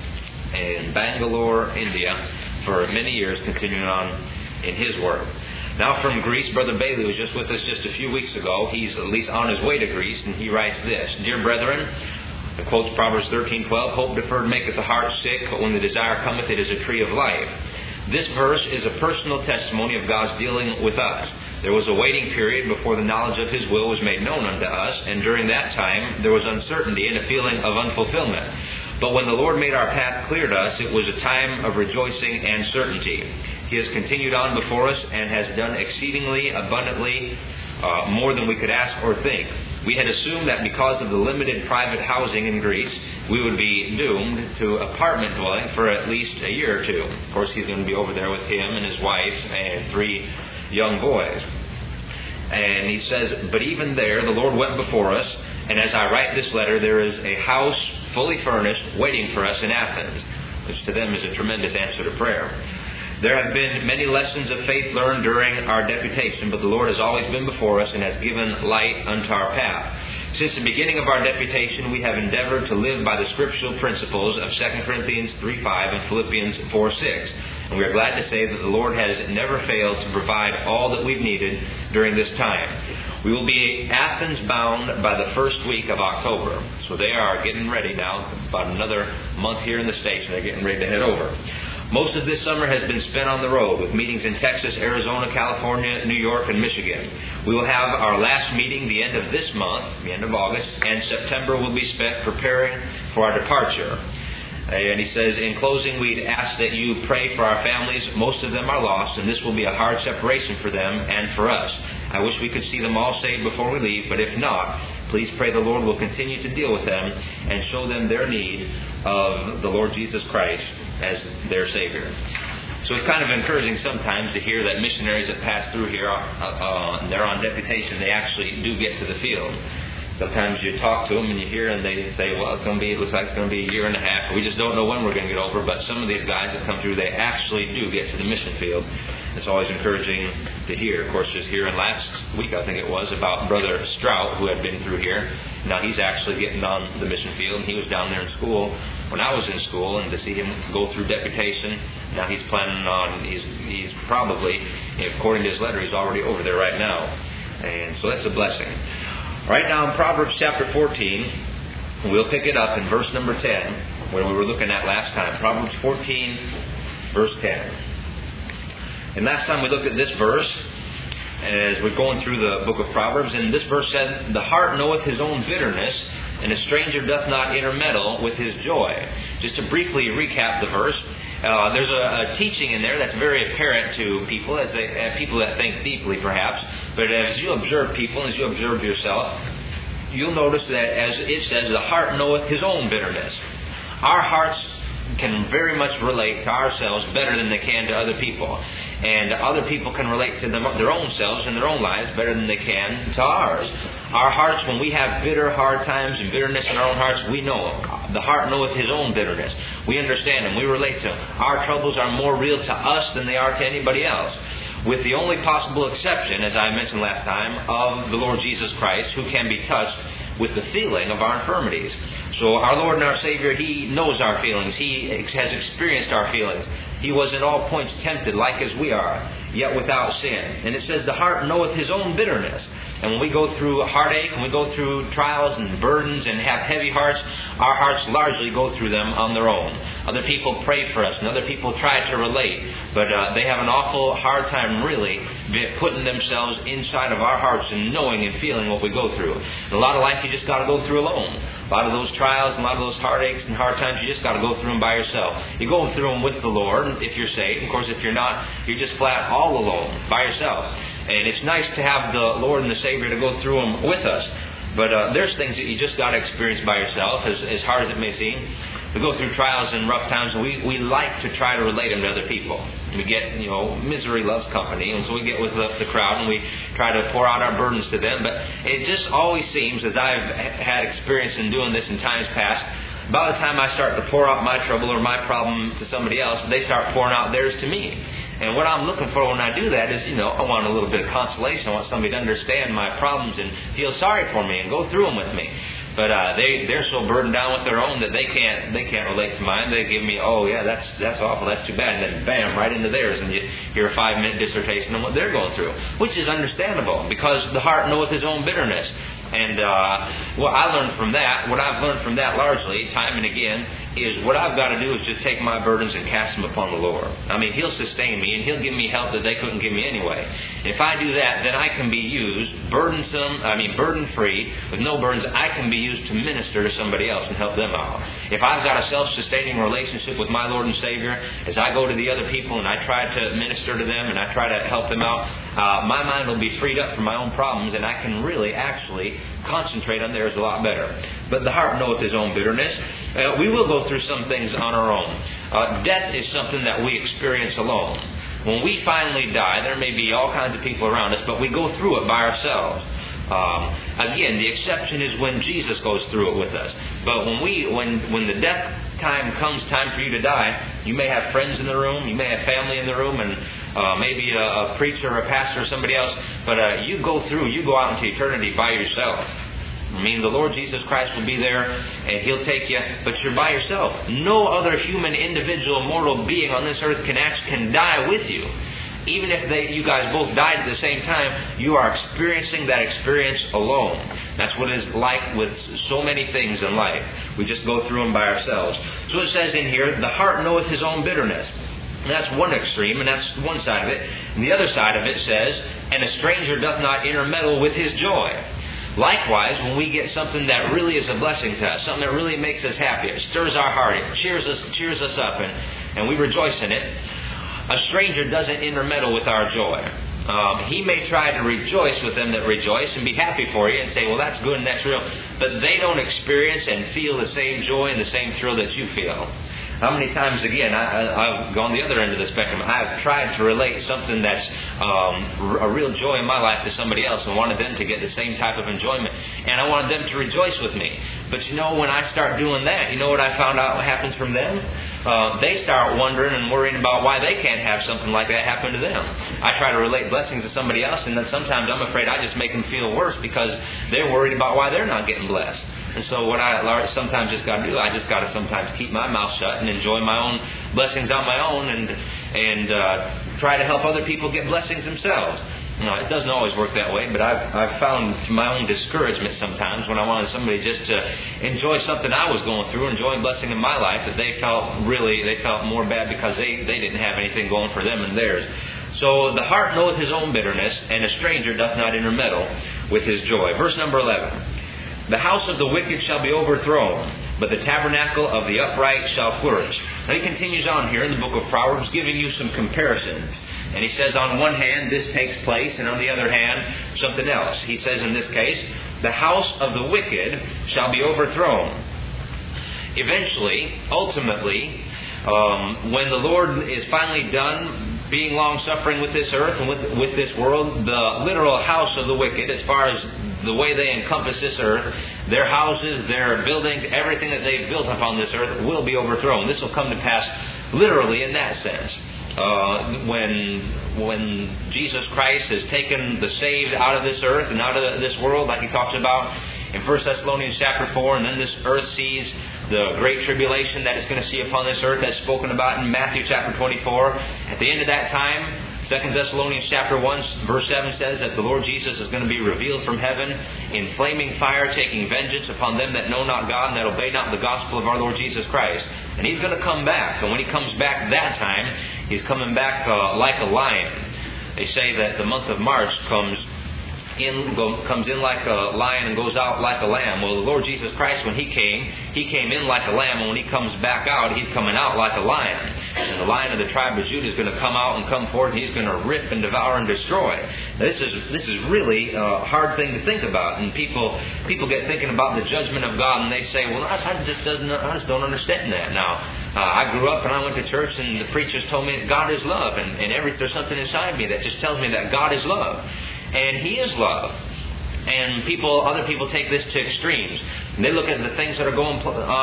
in Bangalore, India, for many years, continuing on in his work. Now from Greece, Brother Bailey was just with us just a few weeks ago. He's at least on his way to Greece, and he writes this: Dear brethren, it quotes Proverbs 13:12, hope deferred maketh the heart sick, but when the desire cometh, it is a tree of life. This verse is a personal testimony of God's dealing with us. There was a waiting period before the knowledge of His will was made known unto us, and during that time there was uncertainty and a feeling of unfulfillment. But when the Lord made our path clear to us, it was a time of rejoicing and certainty. He has continued on before us and has done exceedingly abundantly more than we could ask or think. We had assumed that because of the limited private housing in Greece, we would be doomed to apartment dwelling for at least a year or two. Of course, he's going to be over there with him and his wife and 3 young boys. And he says, but even there, the Lord went before us, and as I write this letter, there is a house fully furnished waiting for us in Athens, which to them is a tremendous answer to prayer. There have been many lessons of faith learned during our deputation, but the Lord has always been before us and has given light unto our path. Since the beginning of our deputation, we have endeavored to live by the scriptural principles of 2 Corinthians 3:5 and Philippians 4:6. And we are glad to say that the Lord has never failed to provide all that we've needed during this time. We will be Athens bound by the first week of October. So they are getting ready now. About another month here in the States, and they're getting ready to head over. Most of this summer has been spent on the road with meetings in Texas, Arizona, California, New York, and Michigan. We will have our last meeting the end of this month, the end of August, and September will be spent preparing for our departure. And he says, in closing, we'd ask that you pray for our families. Most of them are lost, and this will be a hard separation for them and for us. I wish we could see them all saved before we leave, but if not, please pray the Lord will continue to deal with them and show them their need of the Lord Jesus Christ as their Savior. So it's kind of encouraging sometimes to hear that missionaries that pass through here, they're on deputation, they actually do get to the field. Sometimes you talk to them and you hear and they say, well, it looks like it's going to be a year and a half. We just don't know when we're going to get over. But some of these guys that come through, they actually do get to the mission field. It's always encouraging to hear. Of course, just hearing last week, I think it was, about Brother Strout, who had been through here. Now he's actually getting on the mission field. He was down there in school when I was in school, and to see him go through deputation, now he's planning on, he's probably, according to his letter, he's already over there right now. And so that's a blessing. Right now in Proverbs chapter 14, we'll pick it up in verse number 10, where we were looking at last time. Proverbs 14, verse 10. And last time we looked at this verse, as we're going through the book of Proverbs, and this verse said, the heart knoweth his own bitterness, and a stranger doth not intermeddle with his joy. Just to briefly recap the verse, there's a teaching in there that's very apparent to people, as people that think deeply perhaps. But as you observe people, as you observe yourself, you'll notice that as it says, the heart knoweth his own bitterness. Our hearts can very much relate to ourselves better than they can to other people. And other people can relate to their own selves and their own lives better than they can to ours. Our hearts, when we have bitter, hard times and bitterness in our own hearts, we know the heart knoweth his own bitterness. We understand them. We relate to them. Our troubles are more real to us than they are to anybody else. With the only possible exception, as I mentioned last time, of the Lord Jesus Christ, who can be touched with the feeling of our infirmities. So our Lord and our Savior, He knows our feelings. He has experienced our feelings. He was in all points tempted like as we are, yet without sin. And it says the heart knoweth his own bitterness. And when we go through heartache, when we go through trials and burdens and have heavy hearts, our hearts largely go through them on their own. Other people pray for us and other people try to relate, but they have an awful hard time really putting themselves inside of our hearts and knowing and feeling what we go through. And a lot of life you just got to go through alone. A lot of those trials and a lot of those heartaches and hard times, you just got to go through them by yourself. You go through them with the Lord if you're saved. Of course, if you're not, you're just flat all alone by yourself. And it's nice to have the Lord and the Savior to go through them with us. But there's things that you just got to experience by yourself, as hard as it may seem. We go through trials and rough times, and we like to try to relate them to other people. We get, misery loves company, and so we get with the crowd and we try to pour out our burdens to them. But it just always seems, as I've had experience in doing this in times past, by the time I start to pour out my trouble or my problem to somebody else, they start pouring out theirs to me. And what I'm looking for when I do that is, I want a little bit of consolation. I want somebody to understand my problems and feel sorry for me and go through them with me. But they're so burdened down with their own that they can't relate to mine. They give me, oh yeah, that's awful, that's too bad, and then bam, right into theirs, and you hear a 5-minute dissertation on what they're going through, which is understandable because the heart knoweth his own bitterness. And what I've learned from that largely, time and again, is what I've got to do is just take my burdens and cast them upon the Lord. I mean, He'll sustain me and He'll give me help that they couldn't give me anyway. And if I do that, then I can be used burden-free, with no burdens. I can be used to minister to somebody else and help them out. If I've got a self-sustaining relationship with my Lord and Savior, as I go to the other people and I try to minister to them and I try to help them out, my mind will be freed up from my own problems, and I can really actually concentrate on theirs a lot better. But the heart knoweth his own bitterness. We will go through some things on our own. Death is something that we experience alone. When we finally die, there may be all kinds of people around us, but we go through it by ourselves. Again, the exception is when Jesus goes through it with us. But when the death time comes, time for you to die, you may have friends in the room, you may have family in the room, and maybe a preacher or a pastor or somebody else, but you go out into eternity by yourself. I mean, the Lord Jesus Christ will be there, and He'll take you, but you're by yourself. No other human, individual, mortal being on this earth can die with you. Even if you guys both died at the same time, you are experiencing that experience alone. That's what it's like with so many things in life. We just go through them by ourselves. So it says in here, the heart knoweth his own bitterness. And that's one extreme, and that's one side of it. And the other side of it says, and a stranger doth not intermeddle with his joy. Likewise, when we get something that really is a blessing to us, something that really makes us happy, it stirs our heart, it cheers us up, and we rejoice in it, a stranger doesn't intermeddle with our joy. He may try to rejoice with them that rejoice and be happy for you and say, well, that's good and that's real, but they don't experience and feel the same joy and the same thrill that you feel. How many times, again, I've gone the other end of the spectrum. I've tried to relate something that's a real joy in my life to somebody else and wanted them to get the same type of enjoyment. And I wanted them to rejoice with me. But when I start doing that, you know what I found out happens from them? They start wondering and worrying about why they can't have something like that happen to them. I try to relate blessings to somebody else, and then sometimes I'm afraid I just make them feel worse because they're worried about why they're not getting blessed. And so what I sometimes just got to do, I just got to sometimes keep my mouth shut and enjoy my own blessings on my own and try to help other people get blessings themselves. It doesn't always work that way, but I've found to my own discouragement sometimes when I wanted somebody just to enjoy something I was going through, enjoying blessing in my life, that they felt more bad because they didn't have anything going for them and theirs. So the heart knoweth his own bitterness, and a stranger doth not intermeddle with his joy. Verse number 11. The house of the wicked shall be overthrown, but the tabernacle of the upright shall flourish. Now he continues on here in the book of Proverbs, giving you some comparisons. And he says on one hand this takes place, and on the other hand something else. He says in this case, the house of the wicked shall be overthrown. Eventually, ultimately, when the Lord is finally done being long-suffering with this earth and with this world, the literal house of the wicked, as far as the way they encompass this earth, their houses, their buildings, everything that they've built upon this earth will be overthrown. This will come to pass literally in that sense. When Jesus Christ has taken the saved out of this earth and out of this world, like he talks about in 1 Thessalonians chapter 4, and then this earth sees the great tribulation that it's going to see upon this earth that's spoken about in Matthew chapter 24. At the end of that time, 2 Thessalonians chapter 1 verse 7 says that the Lord Jesus is going to be revealed from heaven in flaming fire, taking vengeance upon them that know not God and that obey not the gospel of our Lord Jesus Christ. And He's going to come back. And when He comes back that time, He's coming back like a lion. They say that the month of March comes in like a lion and goes out like a lamb. Well, the Lord Jesus Christ, when He came in like a lamb, and when He comes back out, He's coming out like a lion. And the Lion of the tribe of Judah is going to come out and come forth, and He's going to rip and devour and destroy. This is really a hard thing to think about, and people get thinking about the judgment of God, and they say, well, I just don't understand that. Now, I grew up and I went to church, and the preachers told me that God is love, and there's something inside me that just tells me that God is love. And He is love. And other people take this to extremes. And they look at the things that are going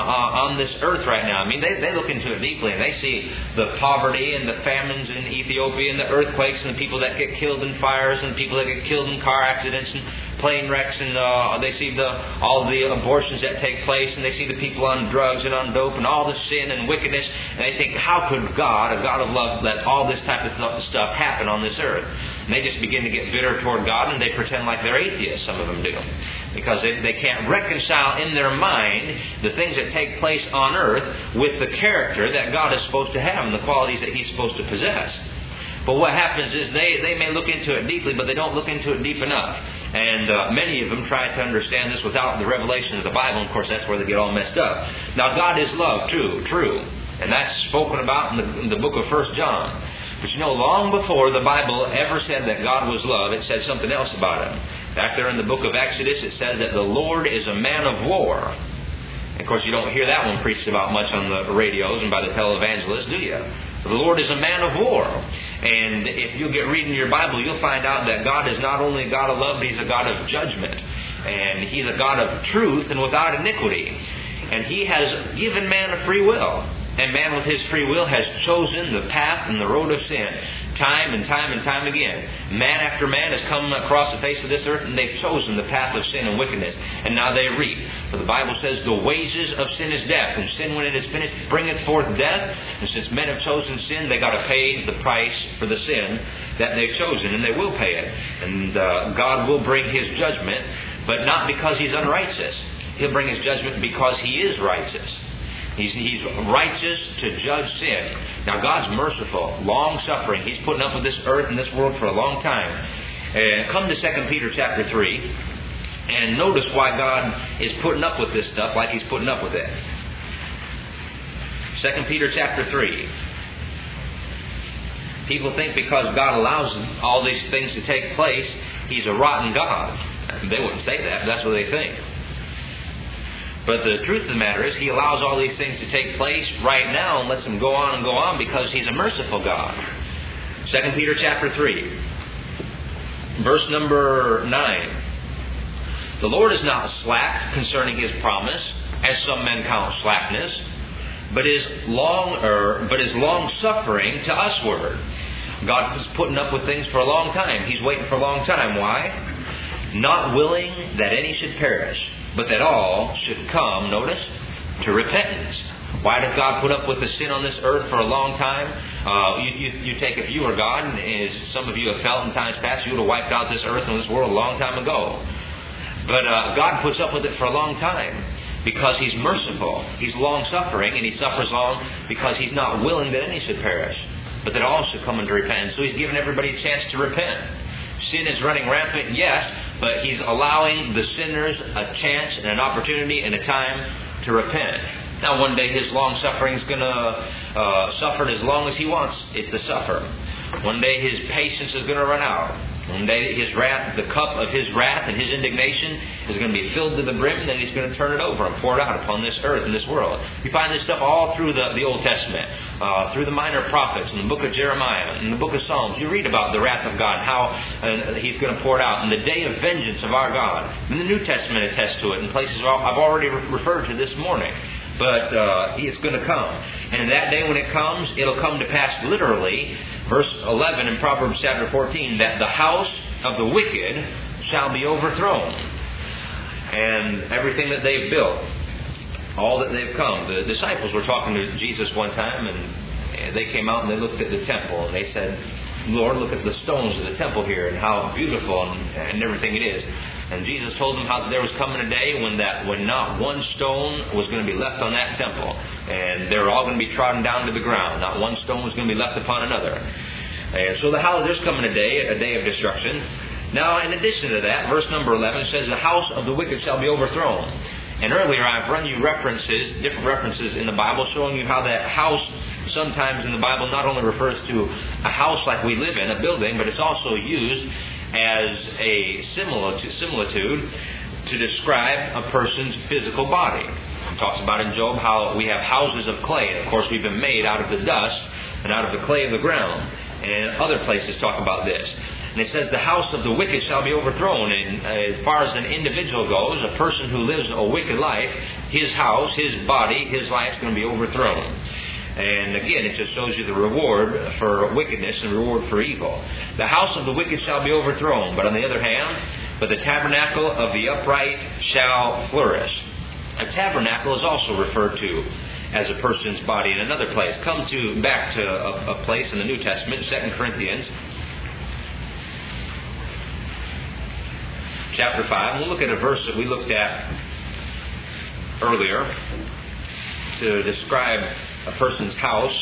on this earth right now. I mean, they look into it deeply, and they see the poverty and the famines in Ethiopia and the earthquakes and the people that get killed in fires and people that get killed in car accidents and plane wrecks, and they see all the abortions that take place, and they see the people on drugs and on dope and all the sin and wickedness, and they think, how could God, a God of love, let all this type of stuff happen on this earth? And they just begin to get bitter toward God, and they pretend like they're atheists, some of them do, because they can't reconcile in their mind the things that take place on earth with the character that God is supposed to have and the qualities that He's supposed to possess. But what happens is they may look into it deeply, but they don't look into it deep enough. And many of them try to understand this without the revelation of the Bible. And of course, that's where they get all messed up. Now, God is love, true. And that's spoken about in the book of 1 John. But you know, long before the Bible ever said that God was love, it said something else about Him. Back there in the book of Exodus, it says that the Lord is a man of war. And of course, you don't hear that one preached about much on the radios and by the televangelists, do you? The Lord is a man of war. And if you get reading your Bible, you'll find out that God is not only a God of love, but He's a God of judgment. And He's a God of truth and without iniquity. And He has given man a free will. And man with his free will has chosen the path and the road of sin. Time and time again. Man after man has come across the face of this earth, and they've chosen the path of sin and wickedness. And now they reap. For the Bible says the wages of sin is death. And sin, when it is finished, bringeth forth death. And since men have chosen sin, they got to pay the price for the sin that they've chosen. And they will pay it. And God will bring His judgment, but not because He's unrighteous. He'll bring His judgment because He is righteous. He's righteous to judge sin. Now, God's merciful, long-suffering. He's putting up with this earth and this world for a long time. Come to 2 Peter chapter 3 and notice why God is putting up with this stuff like He's putting up with it. 2 Peter chapter 3. People think because God allows all these things to take place, He's a rotten God. They wouldn't say that, but that's what they think. But the truth of the matter is, He allows all these things to take place right now and lets them go on and go on because He's a merciful God. 2 Peter chapter 3, verse number 9. The Lord is not slack concerning His promise, as some men count slackness, but is long-suffering to usward. God was putting up with things for a long time. He's waiting for a long time. Why? Not willing that any should perish, but that all should come, notice, to repentance. Why does God put up with the sin on this earth for a long time? You take, if you were God, and as some of you have felt in times past, you would have wiped out this earth and this world a long time ago. But God puts up with it for a long time because He's merciful. He's long-suffering, and He suffers long because He's not willing that any should perish, but that all should come into repentance. So He's given everybody a chance to repent. Sin is running rampant, yes, but He's allowing the sinners a chance and an opportunity and a time to repent. Now, one day His long-suffering is going to suffer as long as He wants it to suffer. One day His patience is going to run out. One day His wrath, the cup of His wrath and His indignation is going to be filled to the brim, and then He's going to turn it over and pour it out upon this earth and this world. You find this stuff all through the Old Testament, through the minor prophets, in the book of Jeremiah, in the book of Psalms. You read about the wrath of God, how He's going to pour it out, and the day of vengeance of our God. And the New Testament attests to it in places I've already referred to this morning. But it's going to come. And in that day when it comes, it'll come to pass literally, verse 11 in Proverbs chapter 14, that the house of the wicked shall be overthrown. And everything that they've built, all that they've come. The disciples were talking to Jesus one time, and they came out and they looked at the temple, and they said, Lord, look at the stones of the temple here and how beautiful and everything it is. And Jesus told them how there was coming a day when not one stone was going to be left on that temple. And they were all going to be trodden down to the ground. Not one stone was going to be left upon another. And so there's coming a day of destruction. Now, in addition to that, verse number 11 says, the house of the wicked shall be overthrown. And earlier I've run you different references in the Bible, showing you how that house sometimes in the Bible not only refers to a house like we live in, a building, but it's also used as a similitude to describe a person's physical body. It talks about in Job how we have houses of clay. And of course, we've been made out of the dust and out of the clay of the ground. And other places talk about this. And it says the house of the wicked shall be overthrown. And as far as an individual goes, a person who lives a wicked life, his house, his body, his life is going to be overthrown. And again, it just shows you the reward for wickedness and reward for evil. The house of the wicked shall be overthrown, but on the other hand, but the tabernacle of the upright shall flourish. A tabernacle is also referred to as a person's body in another place. Come back to a place in the New Testament, 2 Corinthians chapter 5. We'll look at a verse that we looked at earlier to describe a person's house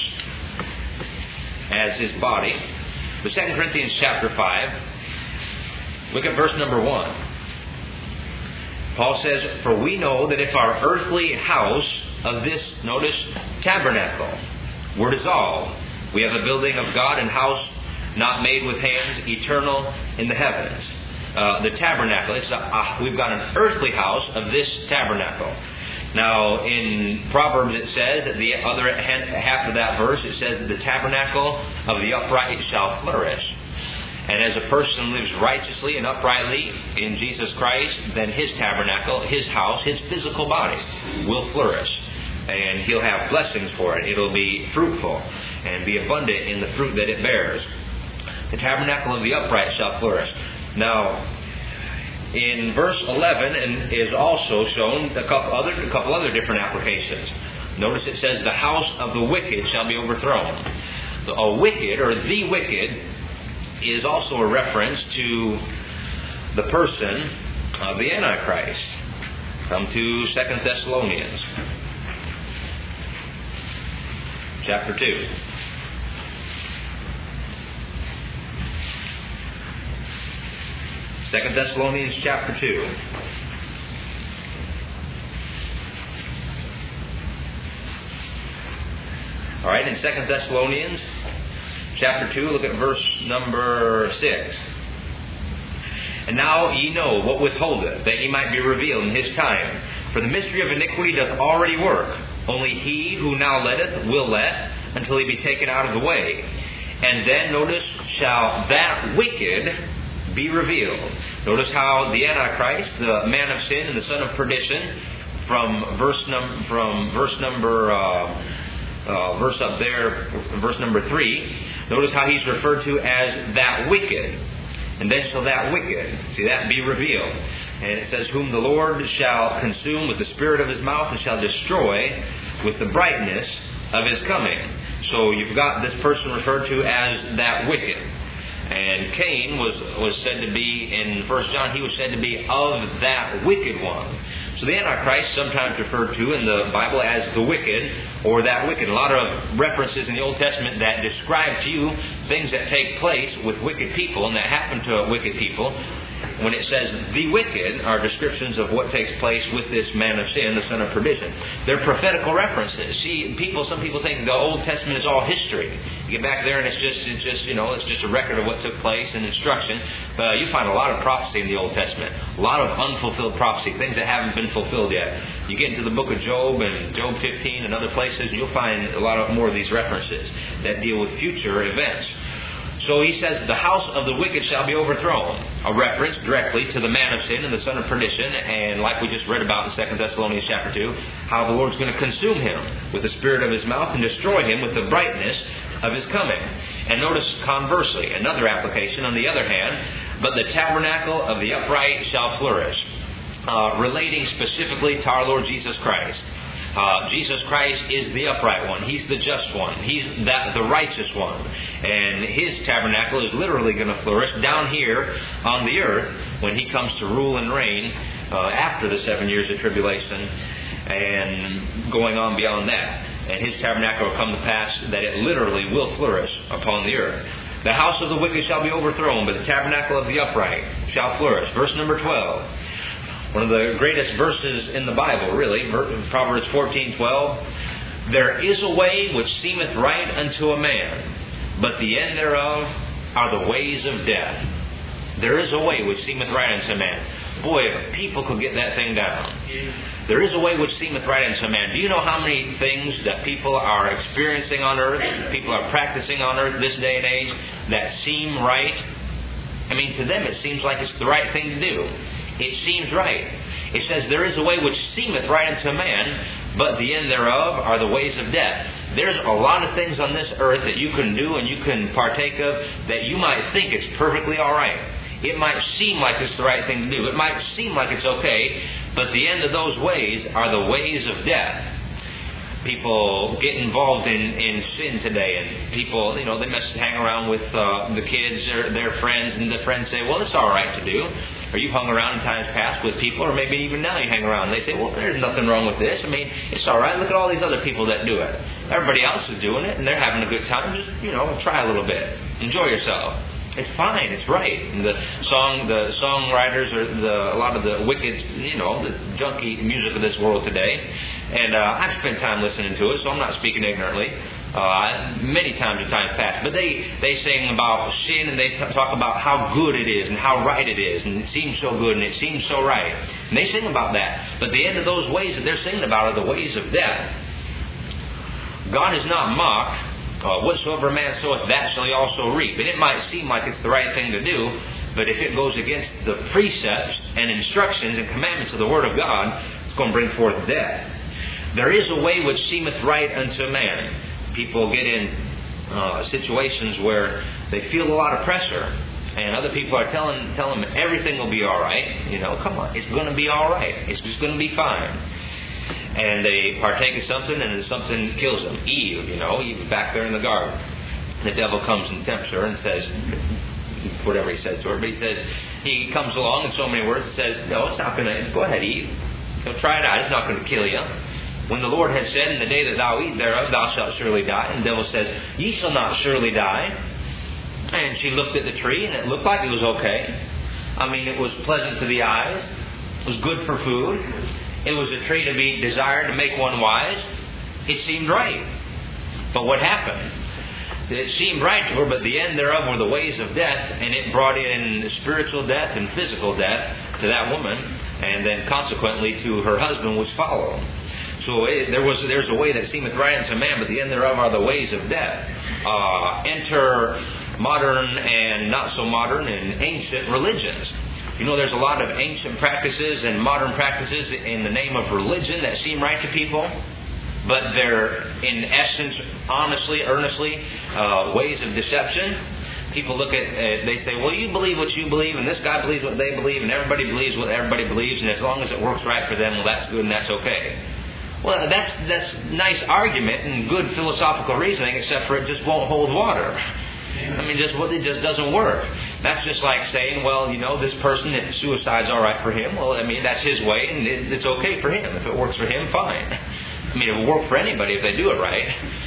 as his body. But 2 Corinthians chapter 5, look at verse number 1. Paul says, "For we know that if our earthly house of this," notice, tabernacle, were dissolved, we have a building of God and house not made with hands, eternal in the heavens. The tabernacle, we've got an earthly house of this tabernacle. Now, in Proverbs it says, at the other half of that verse, it says that the tabernacle of the upright shall flourish. And as a person lives righteously and uprightly in Jesus Christ, then his tabernacle, his house, his physical body will flourish. And he'll have blessings for it. It'll be fruitful and be abundant in the fruit that it bears. The tabernacle of the upright shall flourish. Now, in verse 11 and is also shown a couple other different applications. Notice it says, the house of the wicked shall be overthrown. A wicked, or the wicked, is also a reference to the person of the Antichrist. Come to 2 Thessalonians chapter 2. Second Thessalonians chapter 2. All right, in 2 Thessalonians chapter 2, look at verse number 6. "And now ye know what withholdeth, that ye might be revealed in his time. For the mystery of iniquity doth already work. Only he who now letteth will let, until he be taken out of the way. And then, notice, shall that wicked be revealed." Notice how the Antichrist, the man of sin and the son of perdition, verse number 3. Notice how he's referred to as that wicked. And then shall that wicked, see that, be revealed. And it says, "Whom the Lord shall consume with the spirit of his mouth, and shall destroy with the brightness of his coming." So you've got this person referred to as that wicked. And Cain was said to be, in 1 John, he was said to be of that wicked one. So the Antichrist, sometimes referred to in the Bible as the wicked, or that wicked. A lot of references in the Old Testament that describe to you things that take place with wicked people and that happen to wicked people. When it says the wicked, are descriptions of what takes place with this man of sin, the son of perdition. They're prophetical references. See, some people think the Old Testament is all history. You get back there and it's just a record of what took place and instruction. You find a lot of prophecy in the Old Testament. A lot of unfulfilled prophecy, things that haven't been fulfilled yet. You get into the book of Job and Job 15 and other places, and you'll find a lot more of these references that deal with future events. So he says, the house of the wicked shall be overthrown. A reference directly to the man of sin and the son of perdition. And like we just read about in 2 Thessalonians chapter 2, how the Lord's going to consume him with the spirit of his mouth and destroy him with the brightness of his coming. And notice conversely, another application on the other hand, but the tabernacle of the upright shall flourish. Relating specifically to our Lord Jesus Christ. Jesus Christ is the upright one. He's the just one. He's the righteous one. And his tabernacle is literally going to flourish down here on the earth when he comes to rule and reign after the 7 years of tribulation and going on beyond that. And his tabernacle will come to pass that it literally will flourish upon the earth. The house of the wicked shall be overthrown, but the tabernacle of the upright shall flourish. Verse number 12. One of the greatest verses in the Bible, really, Proverbs 14:12. "There is a way which seemeth right unto a man, but the end thereof are the ways of death." There is a way which seemeth right unto a man. Boy, if people could get that thing down. There is a way which seemeth right unto a man. Do you know how many things that people are experiencing on earth, people are practicing on earth this day and age, that seem right? I mean, to them it seems like it's the right thing to do. It seems right. It says, there is a way which seemeth right unto a man, but the end thereof are the ways of death. There's a lot of things on this earth that you can do and you can partake of that you might think it's perfectly all right. It might seem like it's the right thing to do. It might seem like it's okay, but the end of those ways are the ways of death. People get involved in sin today, and people, they must hang around with the kids or their friends, and the friends say, well, it's all right to do. Or you've hung around in times past with people, or maybe even now you hang around and they say, well, there's nothing wrong with this. I mean, it's all right. Look at all these other people that do it. Everybody else is doing it, and they're having a good time. Just, try a little bit. Enjoy yourself. It's fine. It's right. And the songwriters or a lot of the wicked, the junky music of this world today. And I've spent time listening to it, so I'm not speaking ignorantly. Many times in times past. But they sing about sin, and they talk about how good it is and how right it is, and it seems so good and it seems so right. And they sing about that. But the end of those ways that they're singing about are the ways of death. God is not mocked. Whatsoever a man soweth, that shall he also reap. And it might seem like it's the right thing to do, but if it goes against the precepts and instructions and commandments of the Word of God, it's going to bring forth death. There is a way which seemeth right unto a man. People get in situations where they feel a lot of pressure, and other people are telling them everything will be all right. Come on, it's going to be all right. It's just going to be fine. And they partake of something, and then something kills them. Eve was back there in the garden. The devil comes and tempts her and says, whatever he says to her, but he comes along in so many words and says, no, it's not going to, go ahead, Eve. Try it out. It's not going to kill you. When the Lord had said, in the day that thou eat thereof, thou shalt surely die. And the devil says, ye shall not surely die. And she looked at the tree, and it looked like it was okay. I mean, it was pleasant to the eyes. It was good for food. It was a tree to be desired to make one wise. It seemed right. But what happened? It seemed right to her, but the end thereof were the ways of death, and it brought in spiritual death and physical death to that woman, and then consequently to her husband was followed. So there's a way that seemeth right unto man, but the end thereof are the ways of death. Enter modern and not so modern and ancient religions. There's a lot of ancient practices and modern practices in the name of religion that seem right to people, but they're in essence, honestly, earnestly, ways of deception. People look at, they say, well, you believe what you believe, and this guy believes what they believe, and everybody believes what everybody believes, and as long as it works right for them, well, that's good and that's okay. Well, that's nice argument and good philosophical reasoning, except for it just won't hold water. I mean, it just doesn't work. That's just like saying, well, this person, if suicide's all right for him, well, I mean, that's his way, and it's okay for him. If it works for him, fine. I mean, it will work for anybody if they do it right.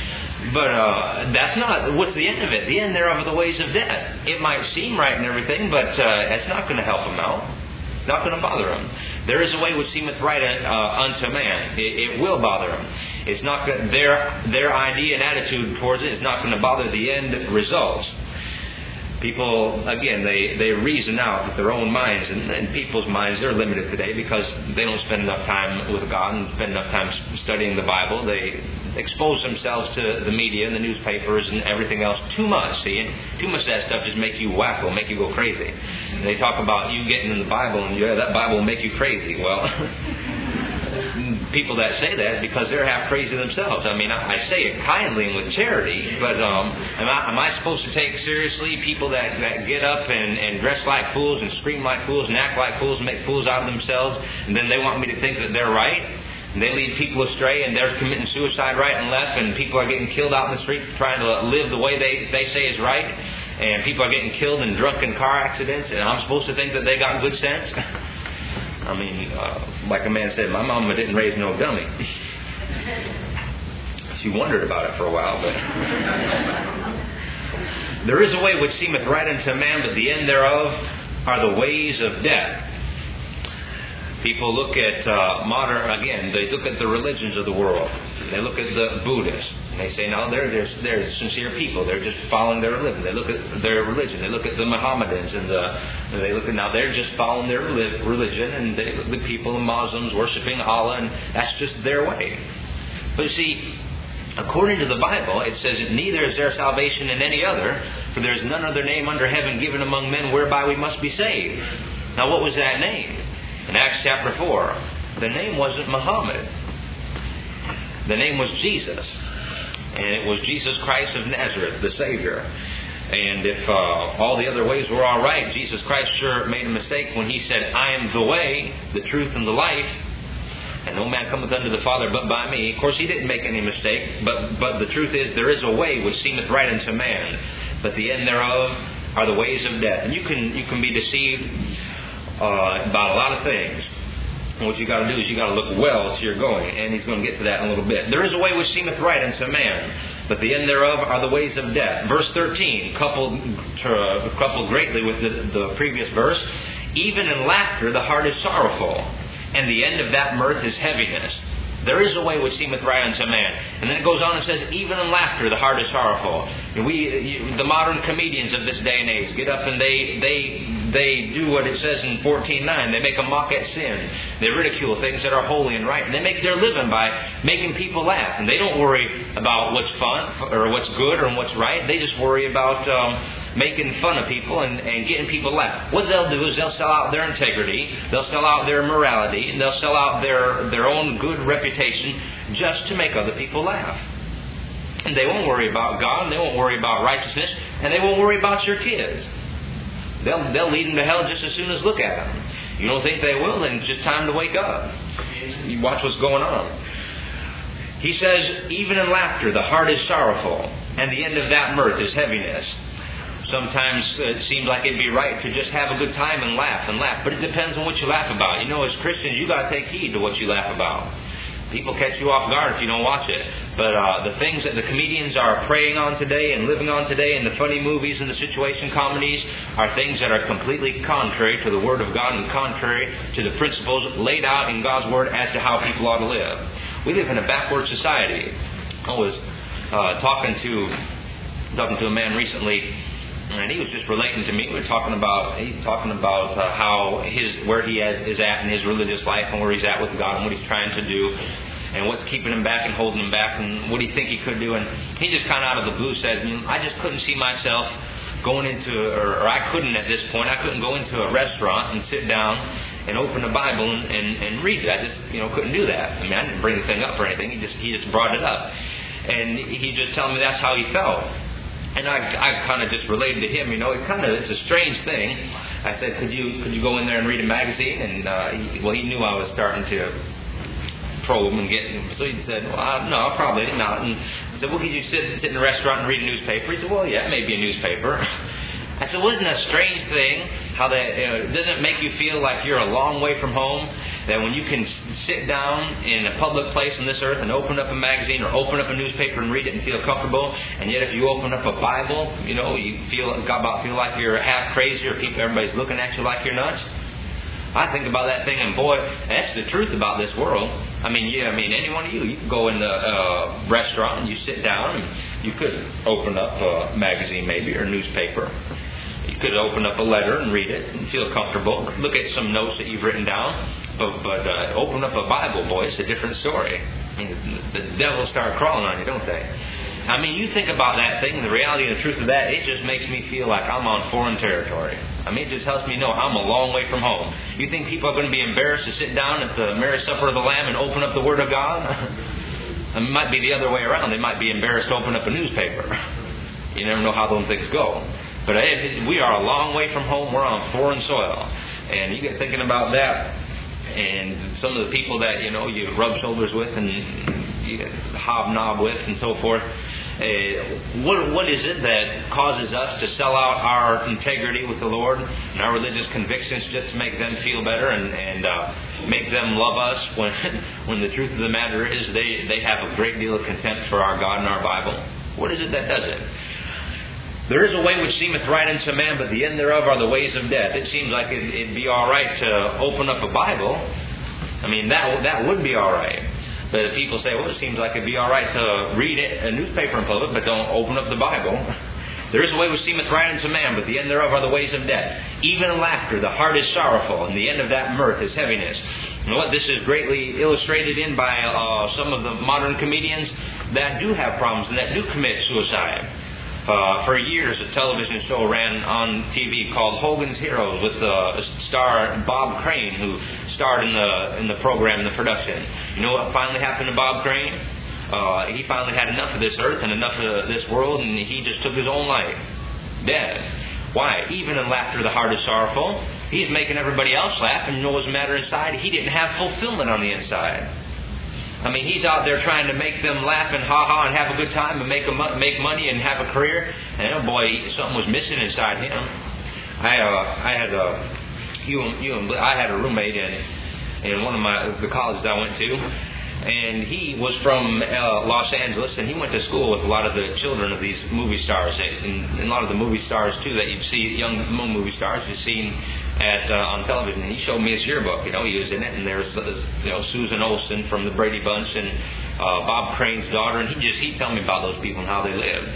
But that's not, what's the end of it? The end thereof are the ways of death. It might seem right and everything, but it's not going to help them out. Not going to bother them. There is a way which seemeth right unto man. It will bother them. It's not going, their idea and attitude towards it is not going to bother the end results. People, again, they reason out with their own minds, and people's minds, they're limited today because they don't spend enough time with God and spend enough time studying the Bible. They expose themselves to the media and the newspapers and everything else too much, see? And too much of that stuff just make you wacko, make you go crazy. And they talk about you getting in the Bible, and that Bible will make you crazy. Well, people that say that is because they're half crazy themselves. I mean, I say it kindly and with charity, but am I supposed to take seriously people that get up and dress like fools and scream like fools and act like fools and make fools out of themselves, and then they want me to think that they're right? And they lead people astray, and they're committing suicide right and left, and people are getting killed out in the street trying to live the way they say is right, and people are getting killed in drunken car accidents, and I'm supposed to think that they got good sense? I mean, like a man said, my mama didn't raise no dummy. She wondered about it for a while, but there is a way which seemeth right unto a man, but the end thereof are the ways of death. People look at they look at the religions of the world. They look at the Buddhists. And they say, no, they're sincere people. They're just following their religion. They look at their religion. They look at the Mohammedans, and they look at, now they're just following their religion, and the people, the Muslims, worshiping Allah, and that's just their way. But you see, according to the Bible, it says that neither is there salvation in any other, For there is none other name under heaven given among men whereby we must be saved. Now what was that name? In Acts chapter 4, the name wasn't Muhammad. The name was Jesus. And it was Jesus Christ of Nazareth, the Savior. And if all the other ways were all right, Jesus Christ sure made a mistake when He said, I am the way, the truth, and the life, and no man cometh unto the Father but by me. Of course, He didn't make any mistake, but the truth is, there is a way which seemeth right unto man, but the end thereof are the ways of death. And you can be deceived about a lot of things. And what you got to do is you got to look well to your going, and he's going to get to that in a little bit. There is a way which seemeth right unto man, but the end thereof are the ways of death. Verse 13, coupled greatly with the previous verse. Even in laughter the heart is sorrowful, and the end of that mirth is heaviness. There is a way which seemeth right unto man. And then it goes on and says, even in laughter the heart is sorrowful. And the modern comedians of this day and age get up and they do what it says in 14:9. They make a mock at sin. They ridicule things that are holy and right. And they make their living by making people laugh. And they don't worry about what's fun or what's good or what's right. They just worry about making fun of people and getting people to laugh. What they'll do is they'll sell out their integrity, they'll sell out their morality, and they'll sell out their own good reputation just to make other people laugh. And they won't worry about God, and they won't worry about righteousness, and they won't worry about your kids. They'll lead them to hell just as soon as look at them. You don't think they will? Then it's just time to wake up. You watch what's going on. He says, even in laughter the heart is sorrowful, and the end of that mirth is heaviness. Sometimes it seems like it'd be right to just have a good time and laugh. But it depends on what you laugh about. You know, as Christians, you got to take heed to what you laugh about. People catch you off guard if you don't watch it. But the things that the comedians are preying on today and living on today, and the funny movies and the situation comedies, are things that are completely contrary to the Word of God and contrary to the principles laid out in God's Word as to how people ought to live. We live in a backward society. I was talking to a man recently, and he was just relating to me. He's talking about how where he is at in his religious life, and where he's at with God, and what he's trying to do, and what's keeping him back and holding him back, and what he think he could do. And he just kind of out of the blue said, I just couldn't see myself going into, or I couldn't at this point, I couldn't go into a restaurant and sit down and open the Bible and read it. I just couldn't do that. I mean, I didn't bring the thing up or anything. He just brought it up, and he just telling me that's how he felt. And I kind of just related to him, it's a strange thing. I said, could you go in there and read a magazine? And he knew I was starting to probe and get him. So he said, well, no, probably not. And I said, well, could you sit in a restaurant and read a newspaper? He said, well, yeah, maybe a newspaper. I said, well, isn't it a strange thing how that doesn't it make you feel like you're a long way from home? That when you can sit down in a public place on this earth and open up a magazine or open up a newspaper and read it and feel comfortable, and yet if you open up a Bible, you feel like you're half crazy, or everybody's looking at you like you're nuts. I think about that thing, and boy, that's the truth about this world. I mean, any one of you can go in the restaurant and you sit down, and you could open up a magazine maybe or a newspaper. You could open up a letter and read it and feel comfortable. Look at some notes that you've written down. But open up a Bible, boy, it's a different story. I mean, the devils start crawling on you, don't they? I mean, you think about that thing, the reality and the truth of that, it just makes me feel like I'm on foreign territory. I mean, it just helps me know I'm a long way from home. You think people are going to be embarrassed to sit down at the marriage supper of the Lamb and open up the Word of God? It might be the other way around. They might be embarrassed to open up a newspaper. You never know how those things go. But we are a long way from home. We're on foreign soil. And you get thinking about that, and some of the people that, you rub shoulders with and you hobnob with and so forth. What is it that causes us to sell out our integrity with the Lord and our religious convictions just to make them feel better and make them love us when the truth of the matter is they have a great deal of contempt for our God and our Bible? What is it that does it? There is a way which seemeth right unto man, but the end thereof are the ways of death. It seems like it'd be all right to open up a Bible. I mean, that would be all right. But people say, well, it seems like it'd be all right to read a newspaper in public, but don't open up the Bible. There is a way which seemeth right unto man, but the end thereof are the ways of death. Even in laughter the heart is sorrowful, and the end of that mirth is heaviness. You know what? This is greatly illustrated in by some of the modern comedians that do have problems and that do commit suicide. For years, a television show ran on TV called Hogan's Heroes with star Bob Crane, who starred in the program, in the production. You know what finally happened to Bob Crane? He finally had enough of this earth and enough of this world, and he just took his own life. Dead. Why? Even in laughter, the heart is sorrowful. He's making everybody else laugh, and you know what's the matter inside? He didn't have fulfillment on the inside. I mean, he's out there trying to make them laugh and ha-ha and have a good time and make money and have a career. And oh boy, something was missing inside him. I had a roommate in one of the colleges I went to, and he was from Los Angeles, and he went to school with a lot of the children of these movie stars, and a lot of the movie stars too that you'd see, young movie stars you've seen on television. And he showed me his yearbook. He was in it, and there's Susan Olsen from the Brady Bunch and Bob Crane's daughter, and he'd tell me about those people and how they lived.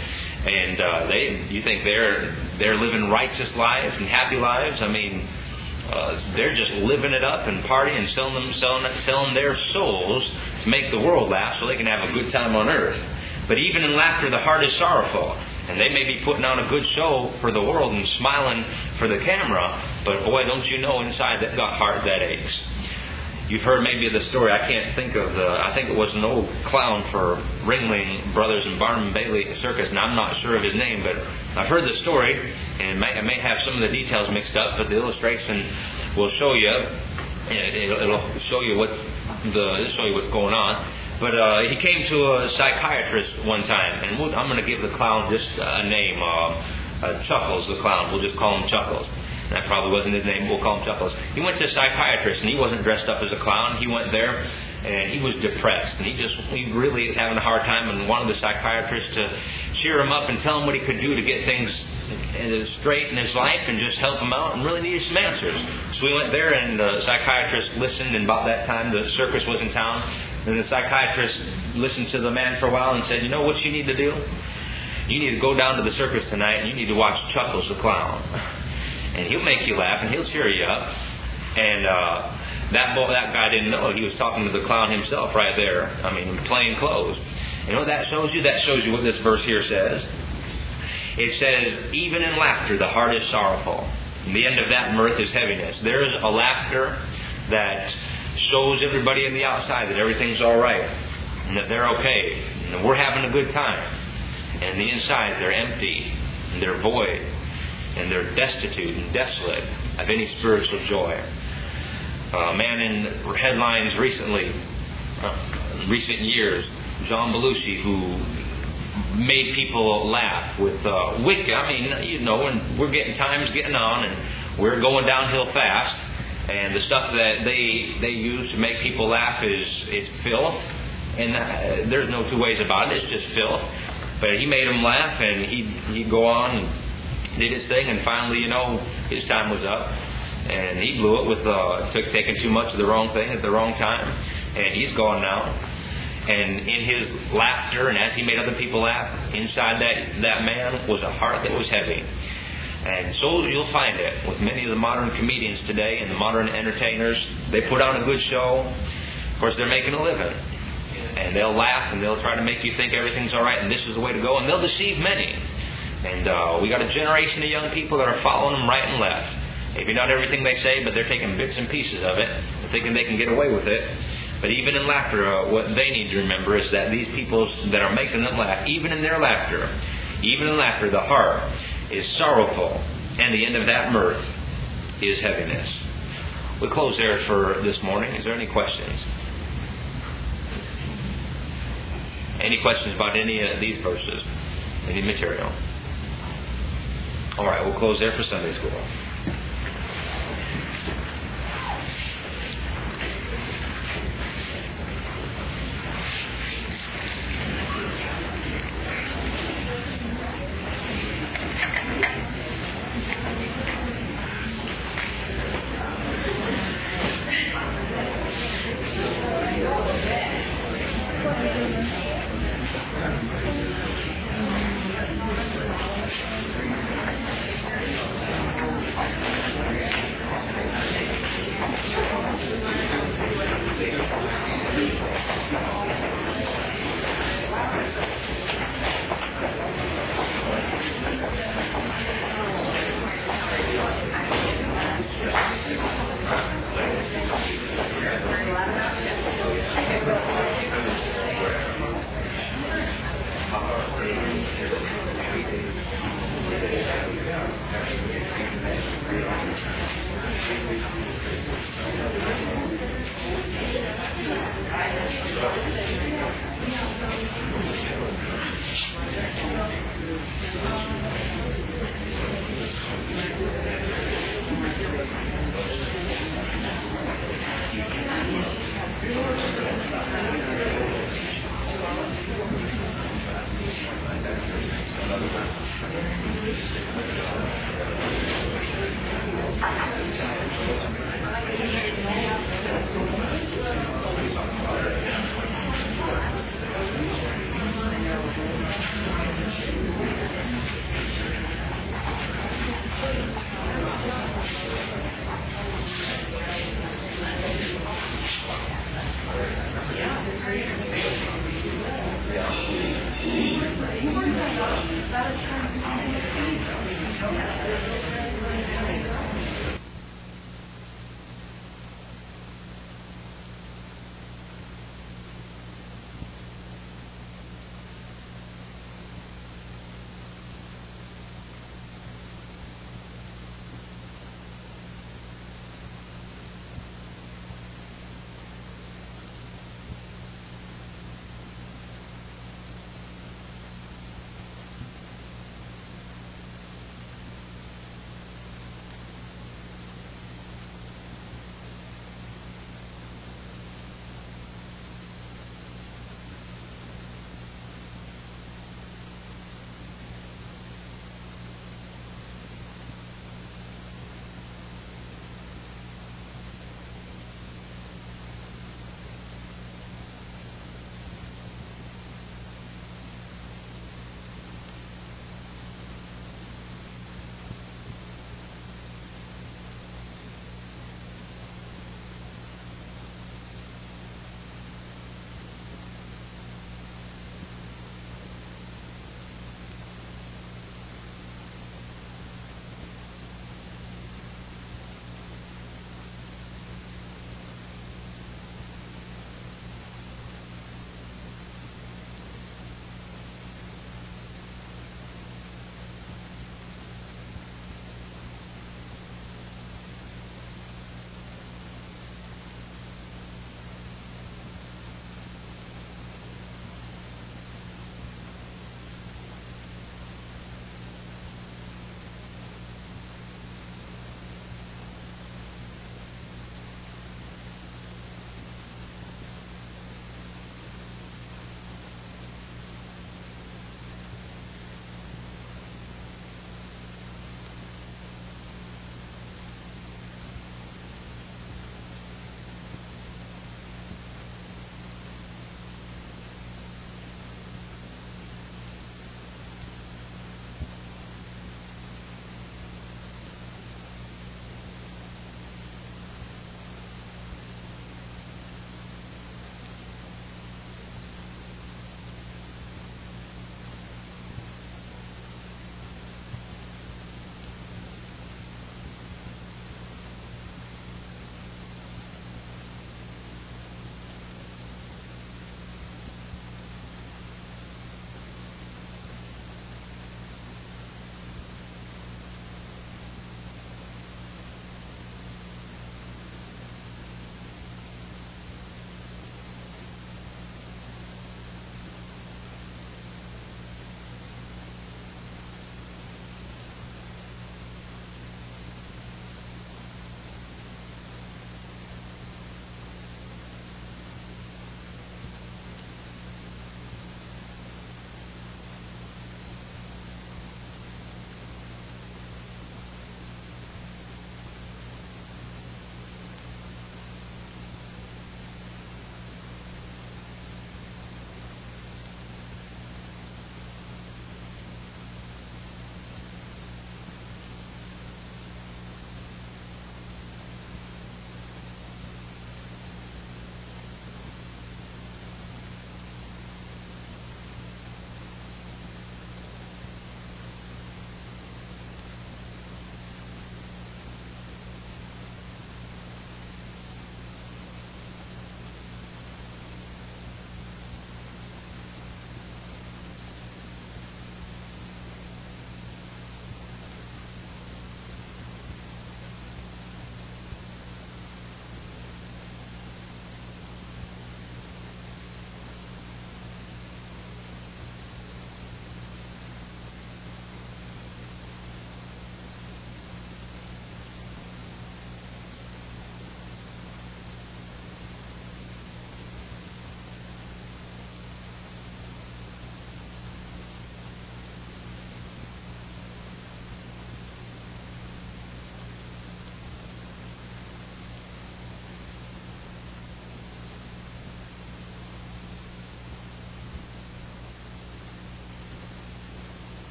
And you think they're living righteous lives and happy lives? I mean, they're just living it up and partying and selling their souls to make the world laugh so they can have a good time on earth. But even in laughter, the heart is sorrowful. And they may be putting on a good show for the world and smiling for the camera, but boy, don't you know inside that got heart that aches. You've heard maybe of the story. I can't think of I think it was an old clown for Ringling Brothers and Barnum Bailey Circus, and I'm not sure of his name, but I've heard the story, and I may have some of the details mixed up, but the illustration will show you. It'll show you what's going on. But he came to a psychiatrist one time, and I'm going to give the clown just a name, Chuckles the clown. We'll just call him Chuckles. That probably wasn't his name. We'll call him Chuckles. He went to a psychiatrist, and he wasn't dressed up as a clown. He went there, and he was depressed, and he really was having a hard time, and wanted the psychiatrist to cheer him up and tell him what he could do to get things straight in his life and just help him out, and really needed some answers. So we went there, and the psychiatrist listened, and about that time the circus was in town. And the psychiatrist listened to the man for a while and said, you know what you need to do? You need to go down to the circus tonight and you need to watch Chuckles the clown. And he'll make you laugh and he'll cheer you up. And that guy didn't know. He was talking to the clown himself right there. I mean, in plain clothes. You know what that shows you? That shows you what this verse here says. It says, even in laughter the heart is sorrowful. And the end of that mirth is heaviness. There is a laughter that shows everybody on the outside that everything's all right and that they're okay and that we're having a good time. And the inside, they're empty and they're void and they're destitute and desolate of any spiritual joy. A man in headlines recent years, John Belushi, who made people laugh with wicked. I mean, and we're time's getting on and we're going downhill fast. And the stuff that they use to make people laugh is filth. And there's no two ways about it. It's just filth. But he made them laugh, and he'd go on and did his thing. And finally, his time was up. And he blew it with taking too much of the wrong thing at the wrong time. And he's gone now. And in his laughter, and as he made other people laugh, inside that man was a heart that was heavy. And so you'll find it with many of the modern comedians today and the modern entertainers. They put on a good show. Of course, they're making a living. And they'll laugh and they'll try to make you think everything's all right and this is the way to go. And they'll deceive many. And we got a generation of young people that are following them right and left. Maybe not everything they say, but they're taking bits and pieces of it and thinking they can get away with it. But even in laughter, what they need to remember is that these people that are making them laugh, even in their laughter, the heart is sorrowful, and the end of that mirth is heaviness. We'll close there for this morning. Is there any questions? Any questions about any of these verses? Any material? All right, we'll close there for Sunday school.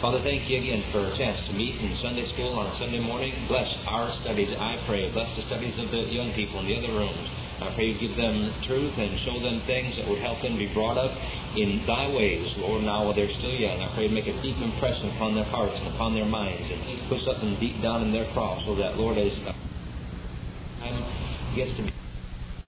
Father, thank you again for a chance to meet in Sunday school on a Sunday morning. Bless our studies, I pray. Bless the studies of the young people in the other rooms. I pray you give them truth and show them things that would help them be brought up in thy ways, Lord, now while they're still young. I pray you make a deep impression upon their hearts and upon their minds, and put something deep down in their cross so that, Lord, as time gets to be